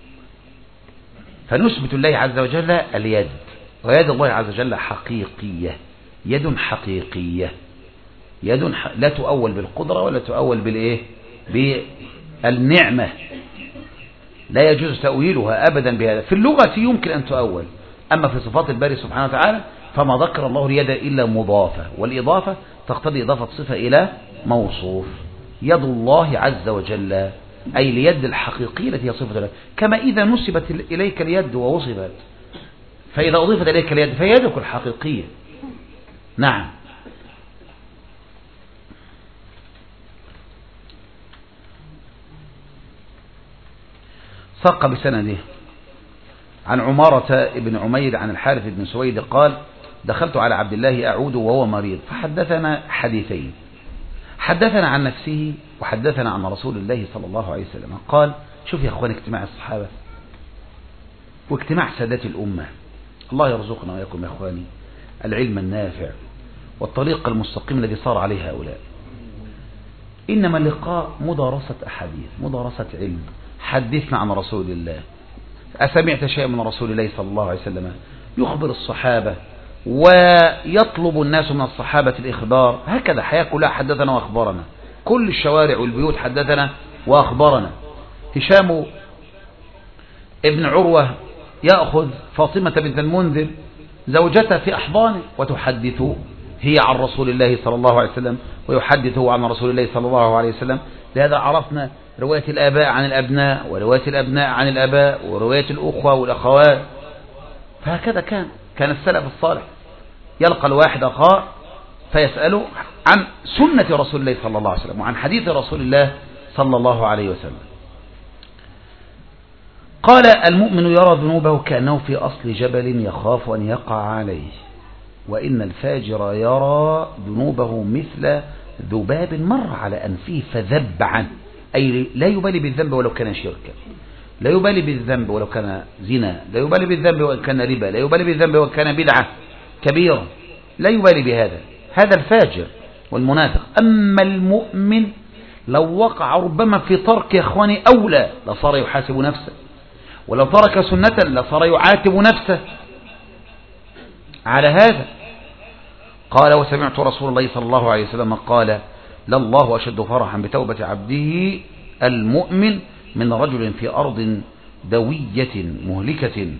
فنثبت الله عز وجل اليد، ويد الله عز وجل حقيقية، يد حقيقية، يد لا تؤول بالقدرة ولا تؤول بالإيه؟ بالنعمة، لا يجوز تأويلها أبدا بهذا. في اللغة يمكن أن تؤول، أما في صفات الباري سبحانه وتعالى فما ذكر الله اليد إلا مضافة، والإضافة تقتضي إضافة صفة إلى موصوف. يد الله عز وجل أي اليد الحقيقية التي هي صفة له، كما إذا نسبت إليك اليد ووصفت، فإذا أضيفت إليك اليد فيدك الحقيقية. نعم. ساق بسنده عن عمارة بن عمير عن الحارث بن سويد قال دخلت على عبد الله أعود وهو مريض فحدثنا حديثين، حدثنا عن نفسه وحدثنا عن رسول الله صلى الله عليه وسلم. قال شوف يا أخوان اجتماع الصحابة واجتماع سادات الأمة، الله يرزقنا وياكم يا أخواني العلم النافع والطريق المستقيم الذي صار عليه هؤلاء. إنما اللقاء مدارسة أحاديث، مدارسة علم. حدثنا عن رسول الله، أسمعت شيئا من رسول الله صلى الله عليه وسلم؟ يخبر الصحابة ويطلب الناس من الصحابة الإخبار. هكذا حياة كلها حدثنا وأخبرنا، كل الشوارع والبيوت حدثنا وأخبرنا. هشام ابن عروة يأخذ فاطمة بنت المنذر زوجته في أحضانه وتحدث هي عن رسول الله صلى الله عليه وسلم ويحدثه عن رسول الله صلى الله عليه وسلم. لهذا عرفنا رواية الآباء عن الأبناء ورواية الأبناء عن الآباء ورواية الأخوة والأخوات. فهكذا كان السلف الصالح يلقى الواحد أخاه فيسأله عن سنة رسول الله صلى الله عليه وسلم وعن حديث رسول الله صلى الله عليه وسلم. قال المؤمن يرى ذنوبه كأنه في أصل جبل يخاف أن يقع عليه، وإن الفاجر يرى ذنوبه مثل ذباب مر على أنفه فذب عنه، أي لا يبالي بالذنب ولو كان شركا، لا يبالي بالذنب ولو كان زنا، لا يبالي بالذنب ولو كان ربا، لا يبالي بالذنب ولو كان بدعة كبيرة، لا يبالي بهذا. هذا الفاجر والمنافق. أما المؤمن لو وقع ربما في ترك يا إخواني أولى لصار يحاسب نفسه، ولو ترك سنة لصار يعاتب نفسه على هذا. قال وسمعت رسول الله صلى الله عليه وسلم قال لله أشد فرحا بتوبة عبده المؤمن من رجل في أرض دوية مهلكة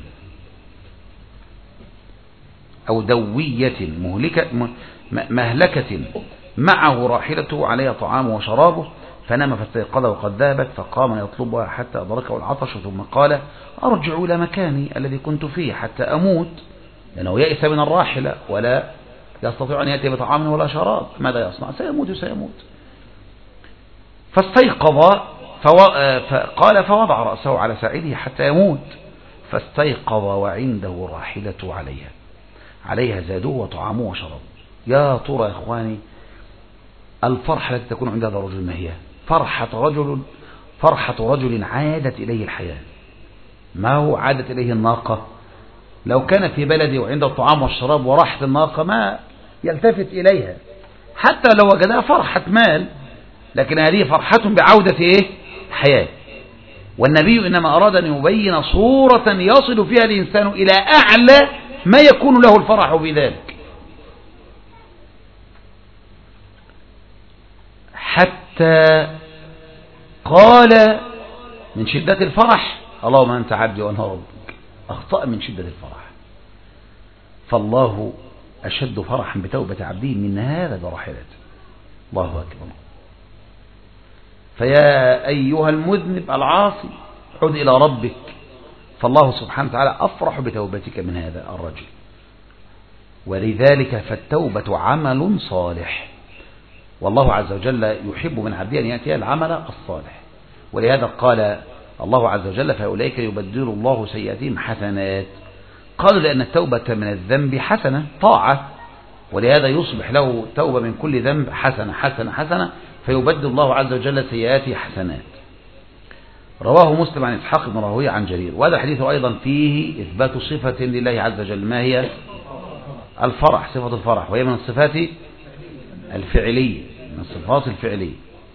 أو دوية مهلكة معه راحلته عليها طعامه وشرابه فنام فاستيقظ وقد ذهبت فقام يطلبها حتى أدركه العطش ثم قال أرجع إلى مكاني الذي كنت فيه حتى أموت، لأنه يئس من الراحلة ولا يستطيع أن يأتي بطعام ولا شراب، ماذا يصنع؟ سيموت. فاستيقظ فقال فوضع رأسه على ساعده حتى يموت، فاستيقظ وعنده راحلته عليها زادوه وطعامه وشرابه. يا ترى يا إخواني الفرحة التي تكون عند هذا الرجل ما هي؟ فرحة رجل عادت إليه الحياة. ما هو عادت إليه الناقة؟ لو كان في بلده وعنده الطعام والشراب وراحت الناقة ما يلتفت إليها حتى لو وجدها فرحة مال، لكن هذه فرحة بعودة حياة. والنبي إنما أراد أن يبين صورة يصل فيها الإنسان إلى أعلى ما يكون له الفرح بذلك، حتى قال من شدة الفرح اللهم أنت عبدي وأنا ربك، أخطأ من شدة الفرح. فالله أشد فرحا بتوبة عبده من هذا براحلته. الله أكبر. فيا أيها المذنب العاصي عد إلى ربك، فالله سبحانه وتعالى أفرح بتوبتك من هذا الرجل. ولذلك فالتوبة عمل صالح، والله عز وجل يحب من عبده أن يأتي العمل الصالح. ولهذا قال الله عز وجل فأولئك يبدل الله سيئاتهم حسنات. قالوا لأن التوبة من الذنب حسنة طاعة، ولهذا يصبح له توبة من كل ذنب حسنة فيبدل الله عز وجل سيئاته حسنات. رواه مسلم عن إسحاق بن راهويه عن جرير. وهذا الحديث أيضا فيه إثبات صفة لله عز وجل، ما هي؟ الفرح، صفة الفرح، وهي من الصفات الفعلية، من الصفات الفعلية.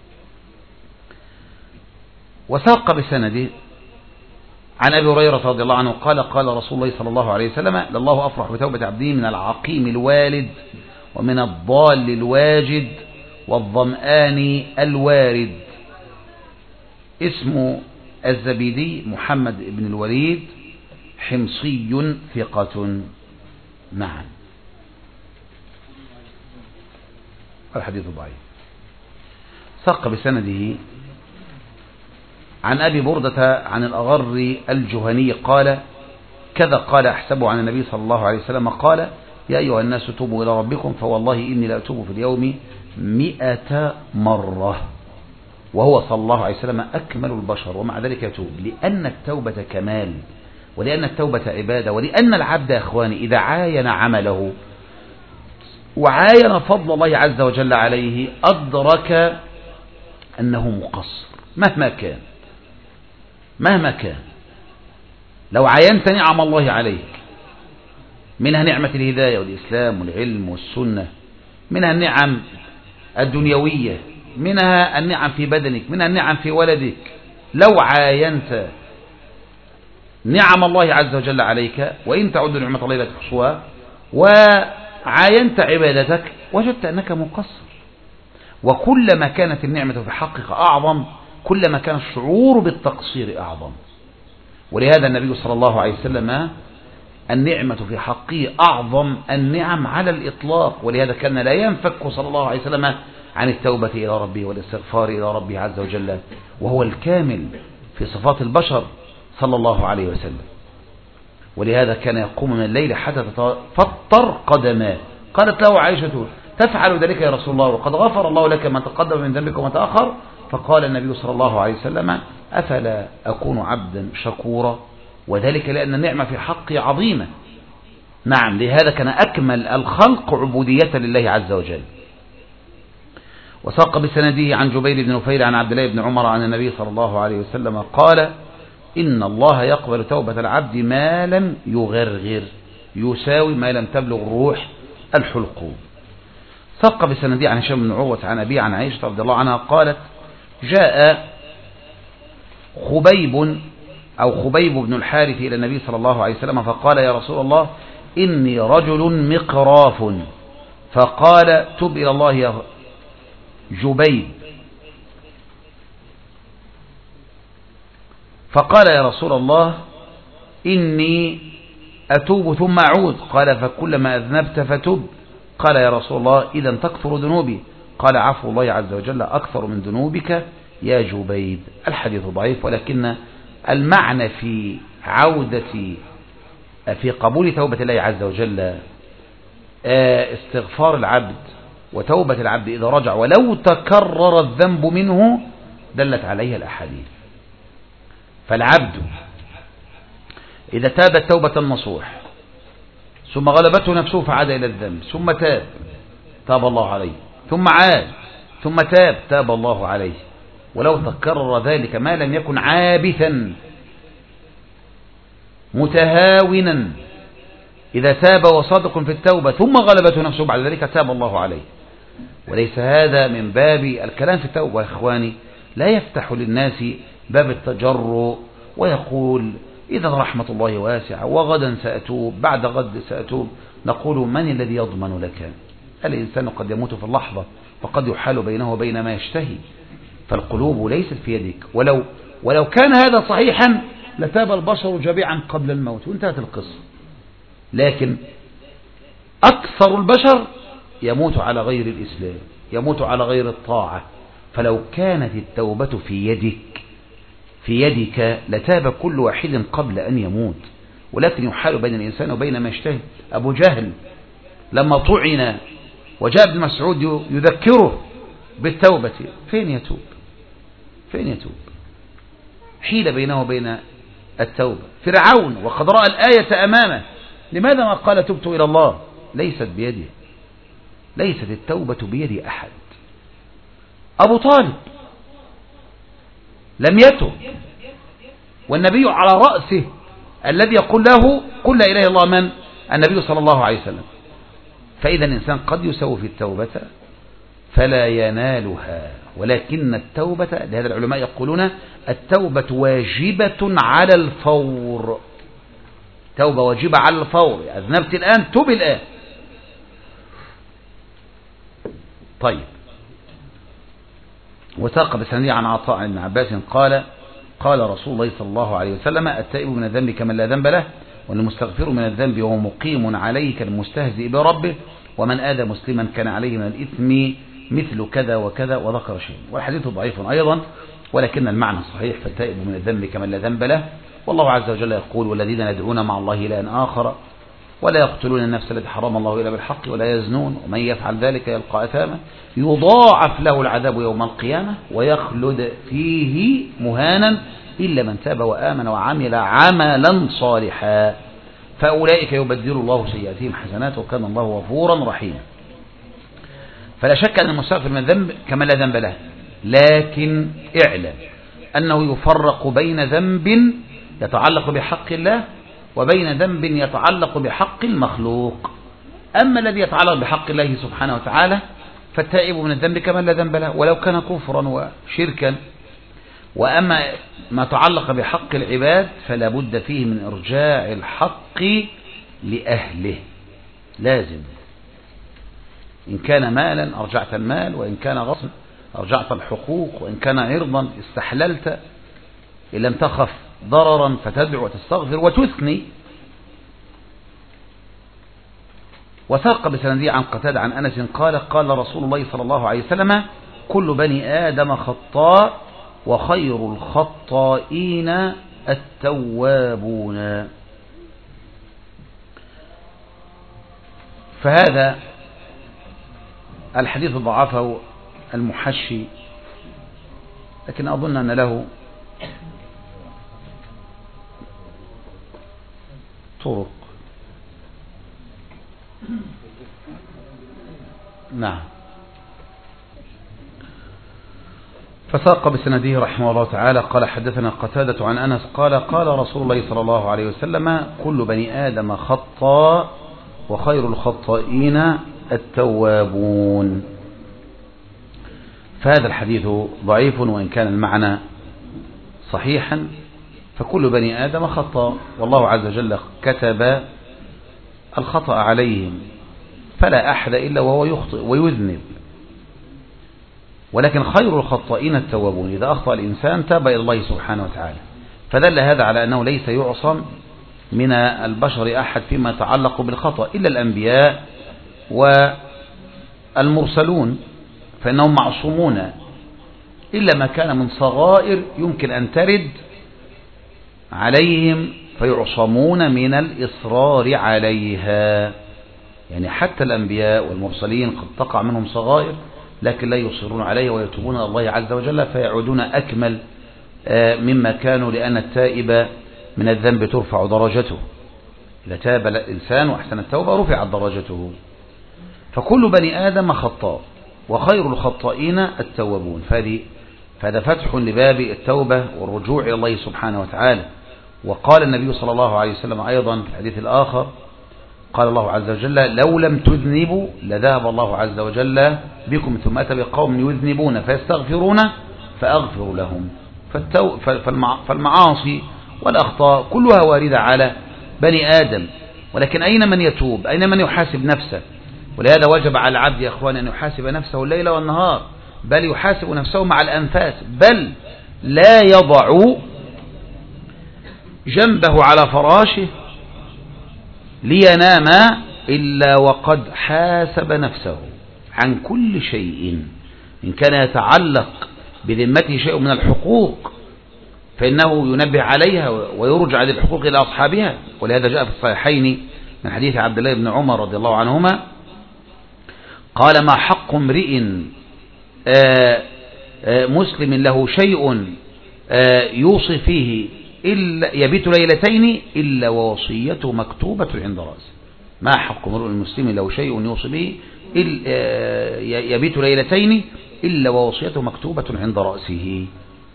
وساق بسنده عن أبي هريرة رضي الله عنه قال قال رسول الله صلى الله عليه وسلم لله أفرح بتوبة عبده من العقيم الوالد ومن الضال الواجد والظمآن الوارد. اسم الزبيدي محمد بن الوليد، حمصي ثقة. نعم. الحديث ضعيف. ساق بسنده عن أبي بردة عن الأغر الجهني قال كذا قال أحسبه عن النبي صلى الله عليه وسلم قال يا أيها الناس توبوا إلى ربكم فوالله إني لأتوب في اليوم 100 مرة، وهو صلى الله عليه وسلم أكمل البشر ومع ذلك يتوب، لأن التوبة كمال ولأن التوبة عبادة، ولأن العبد يا إخواني إذا عاين عمله وعاين فضل الله عز وجل عليه أدرك أنه مقصر مهما كان. لو عاينت نعم الله عليك، منها نعمة الهداية والإسلام والعلم والسنة، منها النعم الدنيوية، منها النعم في بدنك، منها النعم في ولدك. لو عاينت نعم الله عز وجل عليك، وإن تعد نعمة الله لا تحصوها، وعاينت عبادتك، وجدت أنك مقصر. وكلما كانت النعمة في حقك أعظم كلما كان الشعور بالتقصير أعظم. ولهذا النبي صلى الله عليه وسلم النعمة في حقه أعظم النعم على الإطلاق، ولهذا كان لا ينفك صلى الله عليه وسلم عن التوبة إلى ربه والاستغفار إلى ربه عز وجل، وهو الكامل في صفات البشر صلى الله عليه وسلم. ولهذا كان يقوم من الليل حتى تفطر قدماه. قالت له عائشة: تفعل ذلك يا رسول الله وقد غفر الله لك ما تقدم من ذنبك وما تأخر؟ فقال النبي صلى الله عليه وسلم: أفلا أكون عبدا شكورا؟ وذلك لأن النعمة في حقي عظيمة. نعم، لهذا كان أكمل الخلق عبودية لله عز وجل. وساق بسنده عن جبير بن نفير عن عبد الله بن عمر عن النبي صلى الله عليه وسلم قال: إن الله يقبل توبة العبد ما لم يغرغر، يساوي ما لم تبلغ الروح الحلقوم. ساق بسنده عن هشام بن عروة عن أبي عن عائشة رضي الله عنها قالت: جاء خبيب بن الحارث إلى النبي صلى الله عليه وسلم فقال: يا رسول الله إني رجل مقراف. فقال: تب إلى الله يا جبيب. فقال: يا رسول الله إني أتوب ثم أعود. قال: فكلما أذنبت فتب. قال: يا رسول الله إذا تكثر ذنوبي. قال: عفو الله عز وجل أكثر من ذنوبك يا جبيب. الحديث ضعيف، ولكن المعنى في في قبول توبة الله عز وجل استغفار العبد وتوبة العبد إذا رجع ولو تكرر الذنب منه، دلت عليه الأحاديث. فالعبد إذا تاب التوبة النصوح ثم غلبته نفسه فعاد إلى الذنب ثم تاب الله عليه، ثم عاد ثم تاب الله عليه، ولو تكرر ذلك ما لم يكن عابثا متهاونا، إذا تاب وصادق في التوبة ثم غلبته نفسه بعد ذلك تاب الله عليه. وليس هذا من باب الكلام في التوبة يا إخواني، لا يفتح للناس باب التجرؤ ويقول إذا رحمة الله واسعة وغدا سأتوب بعد غد سأتوب. نقول: من الذي يضمن لك؟ الإنسان قد يموت في اللحظة فقد يحال بينه وبين ما يشتهي، فالقلوب ليست في يدك. ولو كان هذا صحيحا لتاب البشر جميعا قبل الموت وانتهت القصة. لكن أكثر البشر يموت على غير الإسلام، يموت على غير الطاعة. فلو كانت التوبة في يدك لتاب كل واحد قبل أن يموت، ولكن يحال بين الإنسان وبين ما يشتهي. أبو جهل لما طعن وجاء ابن مسعود يذكره بالتوبة، فين يتوب؟ حيل بينه وبين التوبة. فرعون وقد رأى الآية أمامه، لماذا ما قال تبت إلى الله؟ ليست بيده، ليست التوبة بيد أحد. أبو طالب لم يتب والنبي على رأسه الذي يقول له قل لا إله إلا الله، من؟ النبي صلى الله عليه وسلم. فإذا الإنسان قد يسوي في التوبة فلا ينالها، ولكن التوبة، لهذا العلماء يقولون التوبة واجبة على الفور. توبة واجبة على الفور، أذنبت الآن تب الآن. طيب، وساق بسنده عن عطاء بن عباس قال: قال رسول الله صلى الله عليه وسلم: التائب من الذنب كمن لا ذنب له، والمستغفر من الذنب وهو مقيم عليه كالمستهزئ بربه، ومن آذى مسلما كان عليه من الإثم مثل كذا وكذا، وذكر شيء. والحديث ضعيف أيضا، ولكن المعنى صحيح. فالتائب من الذنب كمن لا ذنب له. والله عز وجل يقول: والذين يدعون مع الله إلها آخر ولا يقتلون النفس التي حرم الله إلا بالحق ولا يزنون ومن يفعل ذلك يلقى أثاما يضاعف له العذاب يوم القيامة ويخلد فيه مهانا إلا من تاب وآمن وعمل عملا صالحا فأولئك يبدل الله سيئاتهم حسنات وكان الله غفورا رحيما. فلا شك أن المستغفر من الذنب كما لا ذنب له، لكن اعلم أنه يفرق بين ذنب يتعلق بحق الله وبين ذنب يتعلق بحق المخلوق. أما الذي يتعلق بحق الله سبحانه وتعالى فالتائب من الذنب كما لا ذنب له ولو كان كفرا وشركا. وأما ما تعلق بحق العباد فلا بد فيه من إرجاع الحق لأهله، لازم. إن كان مالا أرجعت المال، وإن كان غصب أرجعت الحقوق، وإن كان عرضا استحللت، إن لم تخف ضررا فتدعو وتستغفر وتثني. وثاق بسندي عن قتادة عن أنس قال قال رسول الله صلى الله عليه وسلم كل بني آدم خطاء وخير الخطائين التوابون. فهذا الحديث ضعفه المحشي، لكن أظن أن له طرق. نعم. فساق بسنده رحمه الله تعالى قال حدثنا قتادة عن أنس قال قال رسول الله صلى الله عليه وسلم كل بني آدم خطاء وخير الخطائين التوابون. فهذا الحديث ضعيف وإن كان المعنى صحيحا، فكل بني آدم خطاء والله عز وجل كتب الخطأ عليهم، فلا أحد إلا وهو يخطئ ويذنب، ولكن خير الخطائين التوابون. إذا أخطأ الإنسان تاب إلى الله سبحانه وتعالى، فدل هذا على أنه ليس يعصم من البشر أحد فيما يتعلق بالخطأ إلا الأنبياء والمرسلون، فإنهم معصومون إلا ما كان من صغائر يمكن أن ترد عليهم فيعصمون من الإصرار عليها. يعني حتى الأنبياء والمرسلين قد تقع منهم صغائر لكن لا يصرون عليها ويتوبون إلى الله عز وجل فيعودون أكمل مما كانوا، لأن التائب من الذنب ترفع درجته. إذا تاب الإنسان وأحسن التوبة رفعت درجته. فكل بني آدم خطاء وخير الخطائين التوابون. فهذا فتح لباب التوبة والرجوع إلى الله سبحانه وتعالى. وقال النبي صلى الله عليه وسلم أيضا في الحديث الآخر قال الله عز وجل لو لم تذنبوا لذهب الله عز وجل بكم ثم أتى بقوم يذنبون فيستغفرون فأغفر لهم. فالمعاصي والأخطاء كلها واردة على بني آدم، ولكن أين من يتوب؟ أين من يحاسب نفسه؟ ولهذا وجب على العبد يا أخوان أن يحاسب نفسه الليل والنهار، بل يحاسب نفسه مع الأنفاس، بل لا يضع جنبه على فراشه لينام إلا وقد حاسب نفسه عن كل شيء. إن كان يتعلق بذمته شيء من الحقوق فإنه ينبه عليها ويرجع هذه الحقوق إلى أصحابها. ولهذا جاء في الصحيحين من حديث عبد الله بن عمر رضي الله عنهما قال ما حق امرئ مسلم له شيء يوصي فيه إلا يبيت ليلتين إلا ووصيته مكتوبة عند رأسه. ما حق امرئ مسلم له شيء يوصي به يبيت ليلتين إلا ووصيته مكتوبة عند رأسه.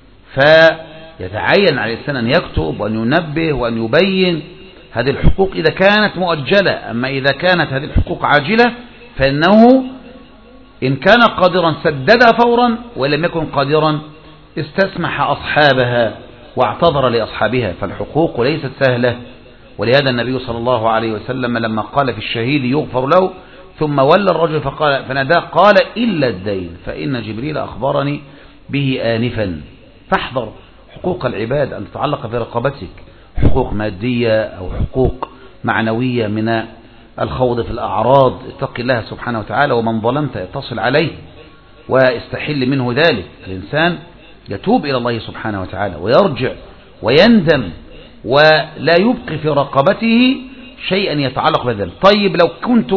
فيتعين على الإنسان أن يكتب وأن ينبه وأن يبين هذه الحقوق إذا كانت مؤجلة. أما إذا كانت هذه الحقوق عاجلة فإنه إن كان قادرا سددها فورا، وإن لم يكن قادرا استسمح أصحابها واعتذر لأصحابها. فالحقوق ليست سهلة. ولهذا النبي صلى الله عليه وسلم لما قال في الشهيد يغفر له ثم ولى الرجل فناداه قال إلا الدين فإن جبريل أخبرني به آنفا. فاحذر حقوق العباد أن تتعلق برقبتك، حقوق مادية أو حقوق معنوية من الخوض في الأعراض. اتق الله سبحانه وتعالى ومن ظلمت اتصل عليه واستحل منه ذلك. الإنسان يتوب إلى الله سبحانه وتعالى ويرجع ويندم ولا يبقي في رقبته شيئا يتعلق بذلك. طيب لو كنت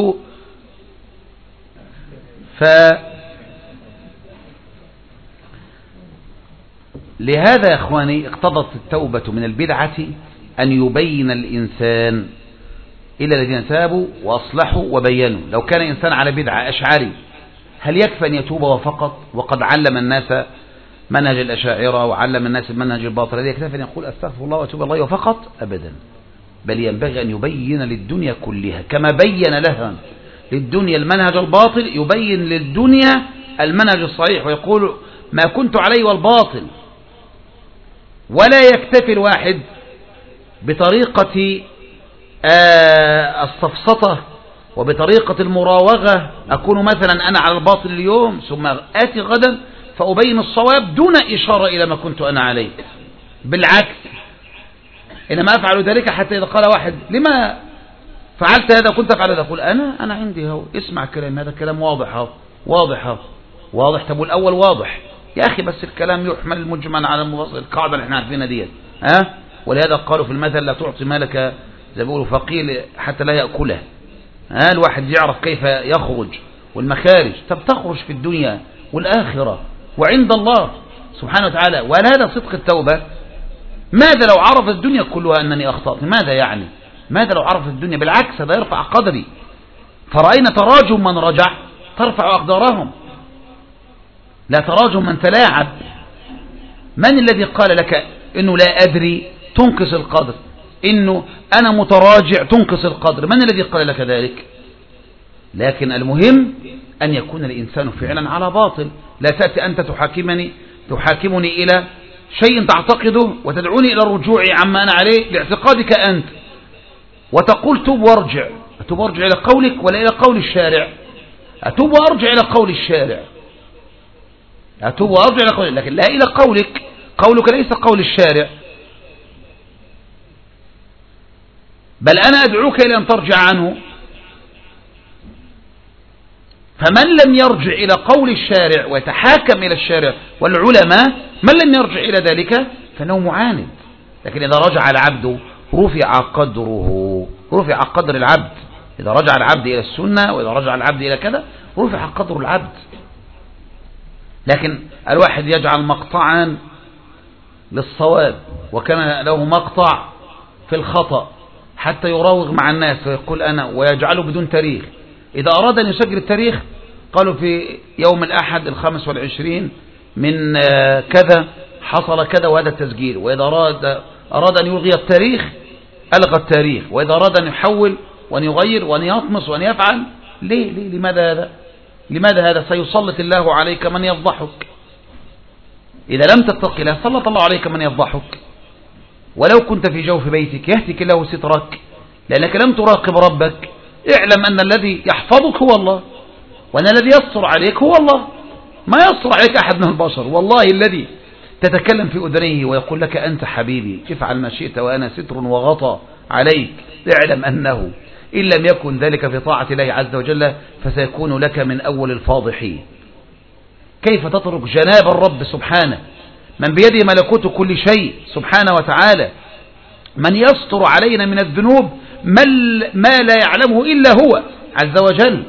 لهذا يا إخواني اقتضت التوبة من البدعة أن يبين الإنسان إلا الذين تابوا وأصلحوا وبينوا. لو كان إنسان على بدعة أشعري هل يكفي أن يتوب وفقط وقد علم الناس منهج الأشاعرة وعلم الناس المنهج الباطل؟ هل يكفي أن يقول أستغفر الله وأتوب الله وفقط؟ أبدا، بل ينبغي أن يبين للدنيا كلها كما بين لها للدنيا المنهج الباطل، يبين للدنيا المنهج الصحيح ويقول ما كنت عليه والباطل. ولا يكتفي الواحد بطريقة السفسطة وبطريقة المراوغة، أكون مثلا أنا على الباطل اليوم ثم آتي غدا فأبين الصواب دون إشارة إلى ما كنت أنا عليه. بالعكس، إنما أفعل ذلك حتى إذا قال واحد لما فعلت هذا كنت أفعل هذا، أقول أنا عندي هو اسمع كلام، هذا كلام واضح واضح. طب الأول واضح يا أخي، بس الكلام يحمل المجمل على القاعدة اللي احنا عارفينها ديت. ولهذا قالوا في المثل لا تعطي مالك زي ما بيقولوا فقير حتى لا يأكله. الواحد يعرف كيف يخرج والمخارج. طب تخرج في الدنيا والآخرة وعند الله سبحانه وتعالى. وهذا صدق التوبة. ماذا لو عرف الدنيا كلها أنني أخطأت؟ ماذا يعني؟ ماذا لو عرف الدنيا؟ بالعكس، هذا يرفع قدري. فرأينا تراجم من رجع ترفع أقدارهم، لا تراجم من تلاعب. من الذي قال لك إنه لا أدري تنقص القدر، إنه أنا متراجع تنقص القدر؟ من الذي قال لك ذلك؟ لكن المهم أن يكون الإنسان فعلا على باطل. لا تأتي أنت تحاكمني إلى شيء تعتقده وتدعوني إلى الرجوع عما أنا عليه لاعتقادك أنت، وتقول توب وارجع. أتوب وارجع إلى قولك ولا إلى قول الشارع؟ أتوب وارجع إلى قول الشارع، أتوب وارجع إلى قولك، لكن لا إلى قولك. قولك ليس قول الشارع، بل أنا أدعوك إلى أن ترجع عنه. فمن لم يرجع إلى قول الشارع ويتحاكم إلى الشارع والعلماء، من لم يرجع إلى ذلك فإنه معاند. لكن إذا رجع العبد رفع قدره، رفع قدر العبد. إذا رجع العبد إلى السنة وإذا رجع العبد إلى كذا رفع قدر العبد. لكن الواحد يجعل مقطعا للصواب وكان له مقطع في الخطأ حتى يراوغ مع الناس ويقول أنا، ويجعله بدون تاريخ. إذا أراد أن يسجل التاريخ قالوا في يوم الأحد 25 من كذا حصل كذا وهذا التسجيل. وإذا أراد أن يلغي التاريخ ألغى التاريخ، وإذا أراد أن يحول وأن يغير وأن يطمس وأن يفعل. ليه؟ لماذا هذا؟ سيسلط الله عليك من يفضحك. إذا لم تتق الله سلط الله عليك من يفضحك. ولو كنت في جوف بيتك يهتك الله سترك لأنك لم تراقب ربك. اعلم أن الذي يحفظك هو الله، وأن الذي يستر عليك هو الله. ما يستر عليك أحد من البشر. والله الذي تتكلم في أذنيه ويقول لك أنت حبيبي افعل ما شئت وأنا ستر وغطى عليك، اعلم أنه إن لم يكن ذلك في طاعة الله عز وجل فسيكون لك من أول الفاضحين. كيف تترك جناب الرب سبحانه من بيده ملكوت كل شيء سبحانه وتعالى، من يستر علينا من الذنوب ما لا يعلمه إلا هو عز وجل.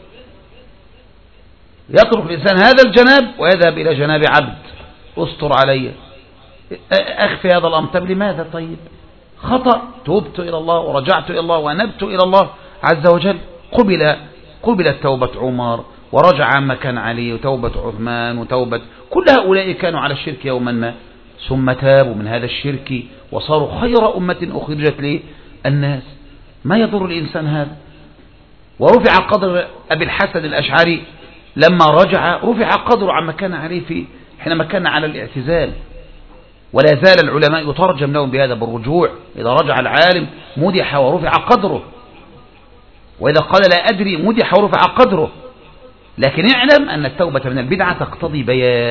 يترك الإنسان هذا الجناب ويذهب إلى جناب عبد. استر علي، أخفي هذا الأمر. طب لماذا؟ طيب خطأ، توبت إلى الله ورجعت إلى الله ونبت إلى الله عز وجل. قبلت توبة عمر ورجع عما كان عليه، وتوبة عثمان وتوبة كل هؤلاء كانوا على الشرك يوما ما، ثم تابوا من هذا الشرك وصاروا خير أمة أخرجت للناس. ما يضر الإنسان هذا. ورفع قدر أبي الحسن الأشعري لما رجع، رفع قدره عما كان عليه حينما كان على الاعتزال. ولا زال العلماء يترجم لهم بهذا بالرجوع. إذا رجع العالم مدح ورفع قدره، وإذا قال لا أدري مدح ورفع قدره. لكن اعلم أن التوبة من البدعة تقتضي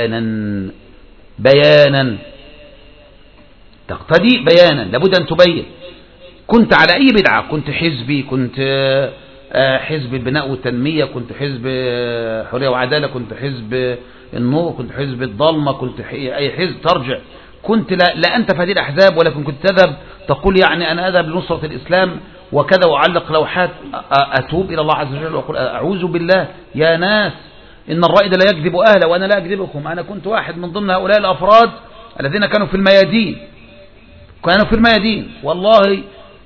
بيانا تقتضي بيانا. لابد أن تبين. كنت على أي بدعة، كنت حزبي، كنت حزب البناء والتنمية، كنت حزب حرية وعدالة، كنت حزب النور، كنت حزب الضلمة، كنت أي حزب ترجع. كنت لا أنت في هذه الأحزاب، ولكن كنت تذهب تقول يعني أنا أذهب لنصرة الإسلام وكذا، وأعلق لوحات. أتوب إلى الله عز وجل وأقول أعوذ بالله يا ناس إن الرائد لا يكذب أهله وأنا لا أكذبكم. أنا كنت واحد من ضمن هؤلاء الأفراد الذين كانوا في الميادين والله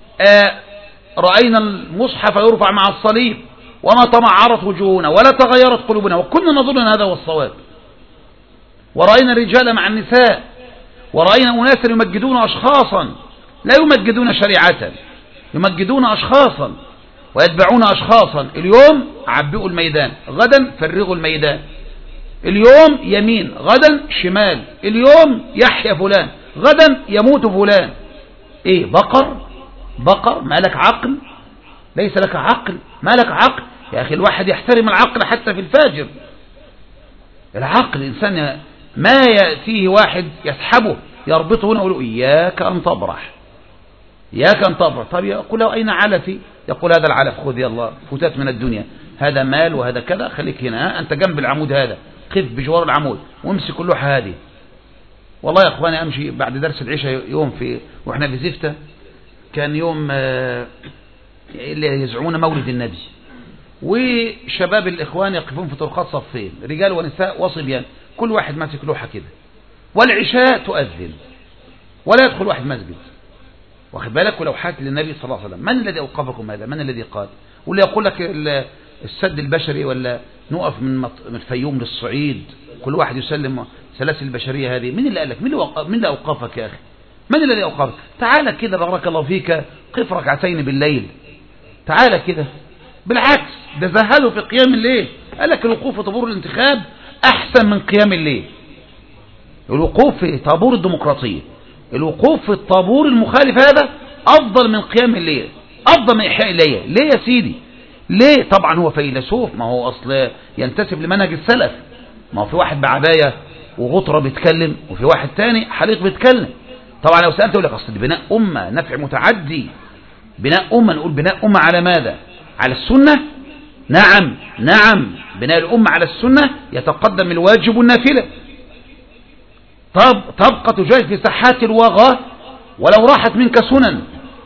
رأينا المصحف يرفع مع الصليب وما تمعرت وجوهنا ولا تغيرت قلوبنا وكنا نظن أن هذا هو الصواب. ورأينا الرجال مع النساء، ورأينا أناسا يمجدون أشخاصا لا يمجدون شريعة، يمجدون أشخاصا ويتبعون أشخاصا. اليوم عبئوا الميدان، غدا فرغوا الميدان، اليوم يمين غدا شمال، اليوم يحيى فلان غدا يموت فلان. ايه بقر ما لك عقل؟ ليس لك عقل، ما لك عقل يا أخي. الواحد يحترم العقل حتى في الفاجر. العقل الإنسان ما يأتيه واحد يسحبه يربطه هنا ويقول إياك أن تبرح، إياك أن تبرح. طب يقول له أين علفي؟ يقول هذا العلف خذ يلا فتات من الدنيا، هذا مال وهذا كذا، خليك هنا أنت جنب العمود هذا، قف بجوار العمود وامسك اللوحة هذه. والله يا أخواني أمشي بعد درس العشاء يوم وإحنا في زفتة، كان يوم اللي يزعمون مولد النبي، وشباب الإخوان يقفون في طرقات صفين، رجال ونساء وصبيان، كل واحد ماسك لوحة كده، والعشاء تؤذن ولا يدخل واحد مسجد، واخد بالك، ولوحات للنبي صلى الله عليه وسلم. من الذي أوقفكم هذا؟ من الذي قال؟ واللي يقول لك السد البشري ولا نقف من الفيوم للصعيد كل واحد يسلم سلاسل البشرية هذه، من اللي قال لك؟ من اللي أوقفك يا أخي؟ من الذي أوقفك؟ تعالى كده بارك الله فيك، قف ركعتين بالليل، تعالى كده. بالعكس ده زهدوا في قيام الليل، قال لك الوقوف في طابور الانتخاب أحسن من قيام الليل. الوقوف في طابور الديمقراطية، الوقوف في الطابور المخالف هذا أفضل من قيام الليل، أفضل من إحياء الليل. ليه يا سيدي؟ ليه؟ طبعا هو فيلسوف، ما هو أصل ينتسب لمنهج السلف. ما هو في واحد بعباية وغطرة بيتكلم، وفي واحد تاني حليق بيتكلم. طبعا لو سألت أقول لك أصل بناء أمة نفع متعدي، بناء أمة، نقول بناء أمة على ماذا؟ على السنة. نعم بناء الأمة على السنة يتقدم الواجب والنافلة. تبقى تجاهد في ساحات الوغى ولو راحت منك سنن،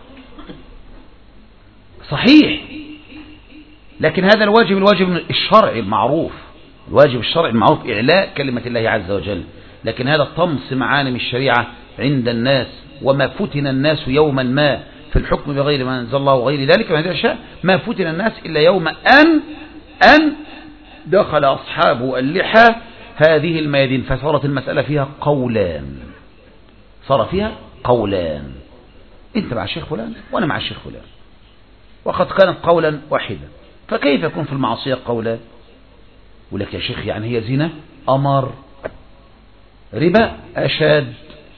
صحيح، لكن هذا الواجب الشرعي المعروف، الواجب الشرعي المعروف إعلاء كلمة الله عز وجل. لكن هذا طمس معالم الشريعة عند الناس، وما فتن الناس يوما ما في الحكم بغير ما أنزل الله وغير ذلك من هذه الأشياء، ما فتن الناس إلا يوم أن دخل أصحاب اللحى هذه الميادين، فصارت المسألة فيها قولان، صار فيها قولان، أنت مع الشيخ فلان وأنا مع الشيخ فلان، وقد كانت قولا واحدا، فكيف يكون في المعصية قولان؟ ولك يا شيخ يعني هي زنا؟ أمر، ربا أشد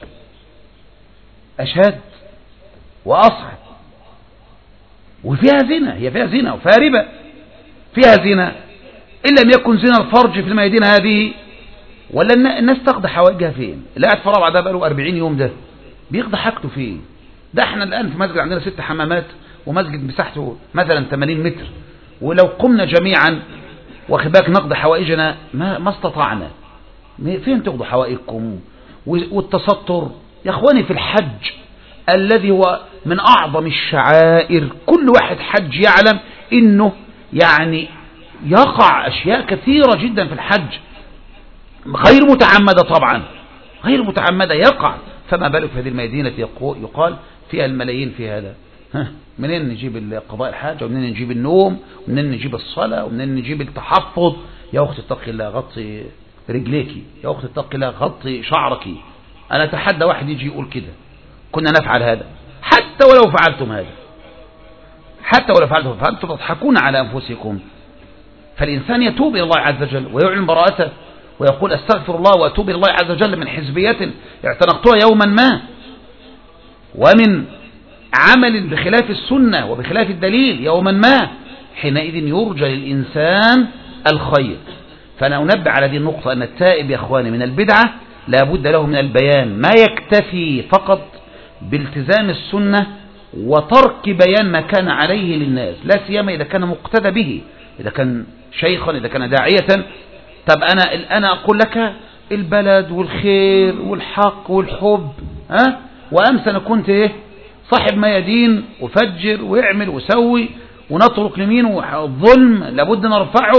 وأصعب، وفيها زنا، هي فيها زنا وفيها ربا، فيها زنا إن لم يكن زنا الفرج في الميادين هذه، ولا الناس تقضي حوائجها فين؟ اللي قاعد في رابعة ده بقاله 40 يوم ده بيقضي حاجته فين؟ ده احنا الآن في مسجد عندنا 6 حمامات، ومسجد مساحته مثلا 80 متر، ولو قمنا جميعا وخباك نقضي حوائجنا ما استطعنا. فين تقضوا حوائجكم؟ والتستر يا اخواني في الحج الذي هو من أعظم الشعائر، كل واحد حج يعلم إنه يعني يقع أشياء كثيرة جدا في الحج غير متعمدة، طبعا غير متعمدة يقع، فما بالك في هذه المدينة يقال فيها الملايين في هذا. منين نجيب قضاء الحاجة، ومنين نجيب النوم، ومنين نجيب الصلاة، ومنين نجيب التحفظ؟ يا أختي اتقي الله غطي رجليكي، يا أختي اتقي الله غطي شعرك. أنا أتحدى واحد يجي يقول كده كنا نفعل هذا، حتى ولو فعلتم هذا، حتى ولو فعلتم فأنتم تضحكون على أنفسكم. فالإنسان يتوب إلى الله عز وجل ويعلن براءته ويقول أستغفر الله وأتوب إلى الله عز وجل من حزبية اعتنقتها يوما ما، ومن عمل بخلاف السنة وبخلاف الدليل يوما ما، حينئذ يرجى للإنسان الخير. فأنا أنبه على هذه النقطة أن التائب يا أخواني من البدعة لا بد له من البيان، ما يكتفي فقط بالتزام السنة وترك بيان ما كان عليه للناس، لا سيما إذا كان مقتدى به، إذا كان شيخا، إذا كان داعية. طب أنا أقول لك البلد والخير والحق والحب، وأمس أنا كنت صاحب ميادين وفجر ويعمل وسوي ونترك لمين، والظلم لابد نرفعه،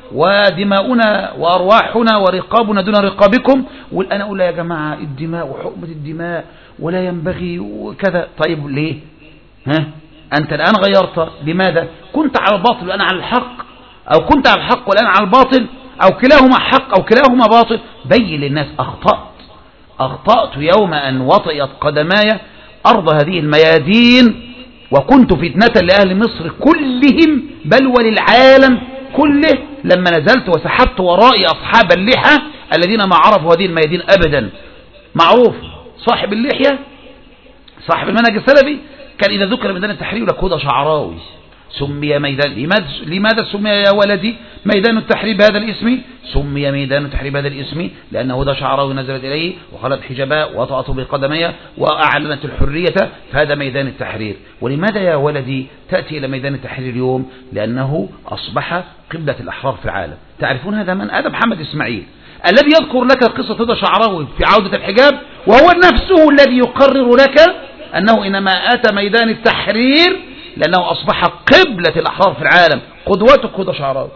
ودماؤنا وأرواحنا ورقابنا دون رقابكم، والآن أقول يا جماعة الدماء وحقبة الدماء ولا ينبغي وكذا. طيب ليه؟ أنت الآن غيرت، لماذا؟ كنت على الباطل والآن على الحق، أو كنت على الحق والآن على الباطل، أو كلاهما حق أو كلاهما باطل. بين للناس أخطأت يوم أن وطئت قدماي أرض هذه الميادين، وكنت فتنة لأهل مصر كلهم بل وللعالم كله، لما نزلت وسحبت ورائي أصحاب اللحى الذين ما عرفوا هذه الميادين أبدا. معروف صاحب اللحية صاحب المنهج السلفي كان إذا ذكر ميدان التحرير لك هدى شعراوي سمي ميدان. لماذا سمي يا ولدي ميدان التحرير بهذا الاسم؟ سمي ميدان التحرير بهذا الاسم لأنه هدى شعراوي نزلت إليه وخلت حجابا وطأته بقدميه وأعلنت الحرية، فهذا ميدان التحرير. ولماذا يا ولدي تأتي إلى ميدان التحرير اليوم؟ لأنه أصبح قبلة الأحرار في العالم. تعرفون هذا من؟ هذا محمد إسماعيل الذي يذكر لك قصة هدى شعراوي في عودة الحجاب، وهو نفسه الذي يقرر لك أنه إنما أتى ميدان التحرير لأنه أصبح قبلة الأحرار في العالم. قدوتك هدى شعراوي،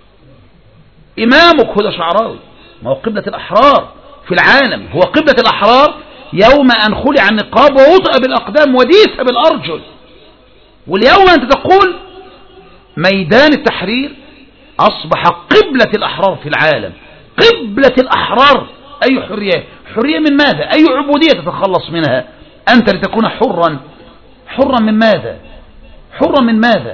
إمامك هدى شعراوي، ما هو قبلة الأحرار في العالم، هو قبلة الأحرار يوم أن خلع النقاب ووطئ بالأقدام وديس بالأرجل. واليوم أنت تقول ميدان التحرير أصبح قبلة الأحرار في العالم. قبلة الأحرار أي حرية؟ حرية من ماذا؟ أي عبودية تتخلص منها أنت لتكون حرا؟ حرا من ماذا؟ حرا من ماذا؟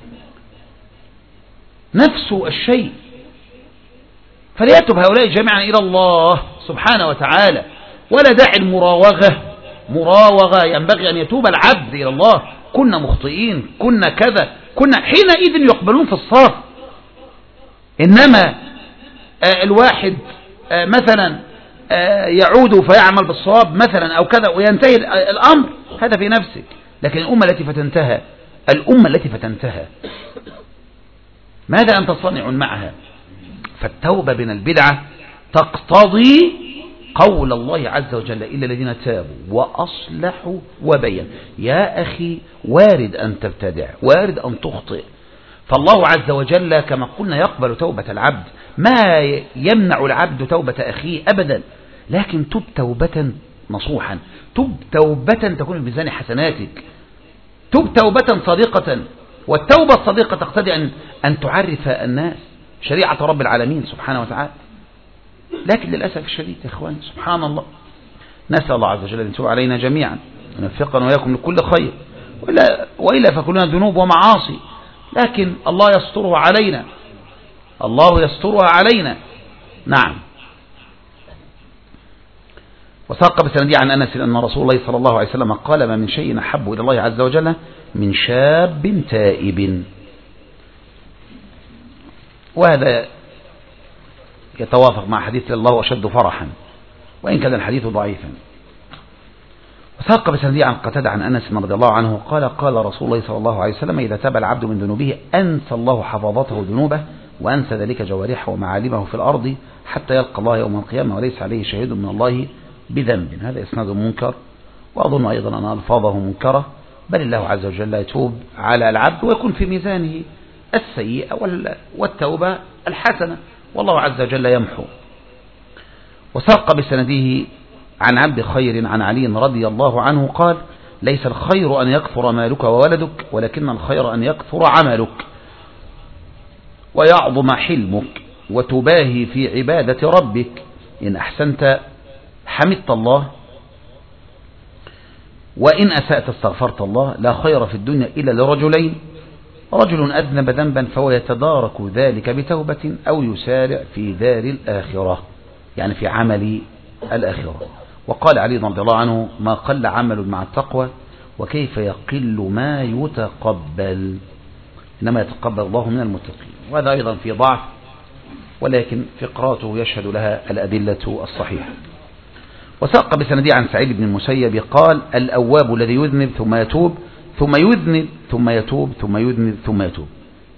نفس الشيء. فليتب هؤلاء جميعا إلى الله سبحانه وتعالى، ولا داعي مراوغة. ينبغي أن يتوب العبد إلى الله. كنا مخطئين، كنا كذا، كنا حينئذ يقبلون في الصف. إنما الواحد مثلا يعود فيعمل بالصواب مثلا أو كذا وينتهي الأمر، هذا في نفسك. لكن الأمة التي فتنتها ماذا أنت صانع معها؟ فالتوبة من البدعة تقتضي قول الله عز وجل إلا الذين تابوا وأصلحوا وبينوا. يا أخي وارد أن تبتدع، وارد أن تخطئ، فالله عز وجل كما قلنا يقبل توبة العبد، ما يمنع العبد توبة أخيه أبدا، لكن تب توبة نصوحا، تب توبة تكون في ميزان حسناتك، تب توبة صادقة. والتوبة الصادقة تقتضي أن تعرف الناس شريعة رب العالمين سبحانه وتعالى. لكن للأسف الشديد يا إخواني سبحان الله، نسأل الله عز وجل أن يتوب علينا جميعا ونوفقنا وإياكم لكل خير، وإلا فكلنا ذنوب ومعاصي، لكن الله يسترها علينا، الله يسترها علينا. نعم. وساق بسندي عن أنس أن رسول الله صلى الله عليه وسلم قال: ما من شيء أحب إلى الله عز وجل من شاب تائب. وهذا يتوافق مع حديث الله أشد فرحا، وإن كان الحديث ضعيفا. وساق بسندي عن قتادة عن أنس رضي الله عنه قال: قال رسول الله صلى الله عليه وسلم: إذا تاب العبد من ذنوبه أنسى الله حفظته ذنوبه، وأنسى ذلك جوارحه ومعالمه في الأرض حتى يلقى الله يوم القيامة وليس عليه شهيد من الله بذنب. هذا إسناد منكر، وأظن أيضا أن ألفاظه منكرة، بل الله عز وجل يتوب على العبد ويكون في ميزانه السيئة والتوبة الحسنة، والله عز وجل يمحو. وساق بسنده عن عبد خير عن علي رضي الله عنه قال: ليس الخير أن يكثر مالك وولدك، ولكن الخير أن يكثر عملك ويعظم حلمك وتباهي في عبادة ربك. إن أحسنت حمدت الله، وإن أسأت استغفرت الله. لا خير في الدنيا إلا لرجلين: رجل أذنب ذنبا فهو يتدارك ذلك بتوبة، أو يسارع في دار الآخرة، يعني في عمل الآخرة. وقال علي رضي الله عنه: ما قل عمل مع التقوى وكيف يقل ما يتقبل، إنما يتقبل الله من المتقين. وهذا أيضا في ضعف، ولكن فقراته يشهد لها الأدلة الصحيحة. وساق بسندي عن سعيد بن المسيب قال: الأواب الذي يذنب ثم يتوب ثم يذنب ثم يتوب ثم يذنب ثم يتوب.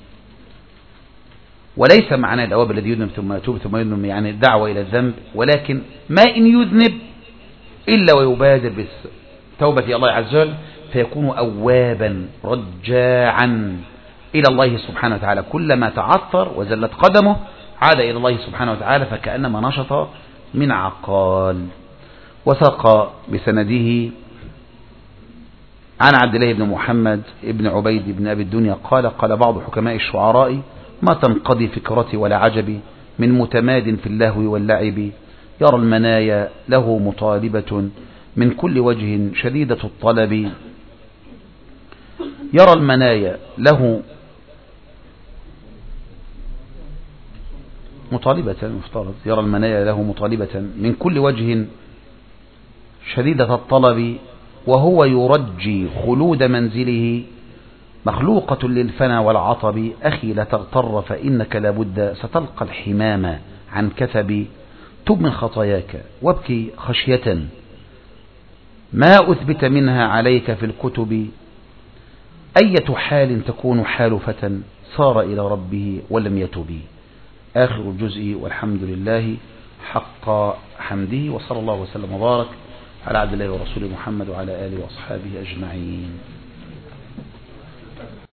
وليس معنى الأواب الذي يذنب ثم يتوب ثم يذنب يعني الدعوة إلى الذنب، ولكن ما إن يذنب إلا ويبادر بالتوبة إلى الله عز وجل فيكون أوابا رجاعا إلى الله سبحانه وتعالى، كلما تعثر وزلت قدمه عاد إلى الله سبحانه وتعالى فكأنما نشط من عقال. وثق بسنده عن عبد الله بن محمد بن عبيد بن أبي الدنيا قال: قال بعض حكماء الشعراء: ما تنقضي فكرتي ولا عجبي من متماد في اللهو واللعب، يرى المنايا له مطالبة من كل وجه شديدة الطلب، يرى المنايا له مطالبة، مفترض يرى المنايا له مطالبة من كل وجه شديدة الطلب، وهو يرجي خلود منزله مخلوقة للفنا والعطب، أخي لا تغتر فإنك لابد ستلقى الحمام عن كثب، تب من خطاياك وابكي خشية ما أثبت منها عليك في الكتب، أية حال تكون حال فتى صار إلى ربه ولم يتب. آخر الجزء، والحمد لله حق حمده، وصلى الله وسلم وبارك على عبد الله ورسوله محمد وعلى آله وأصحابه أجمعين.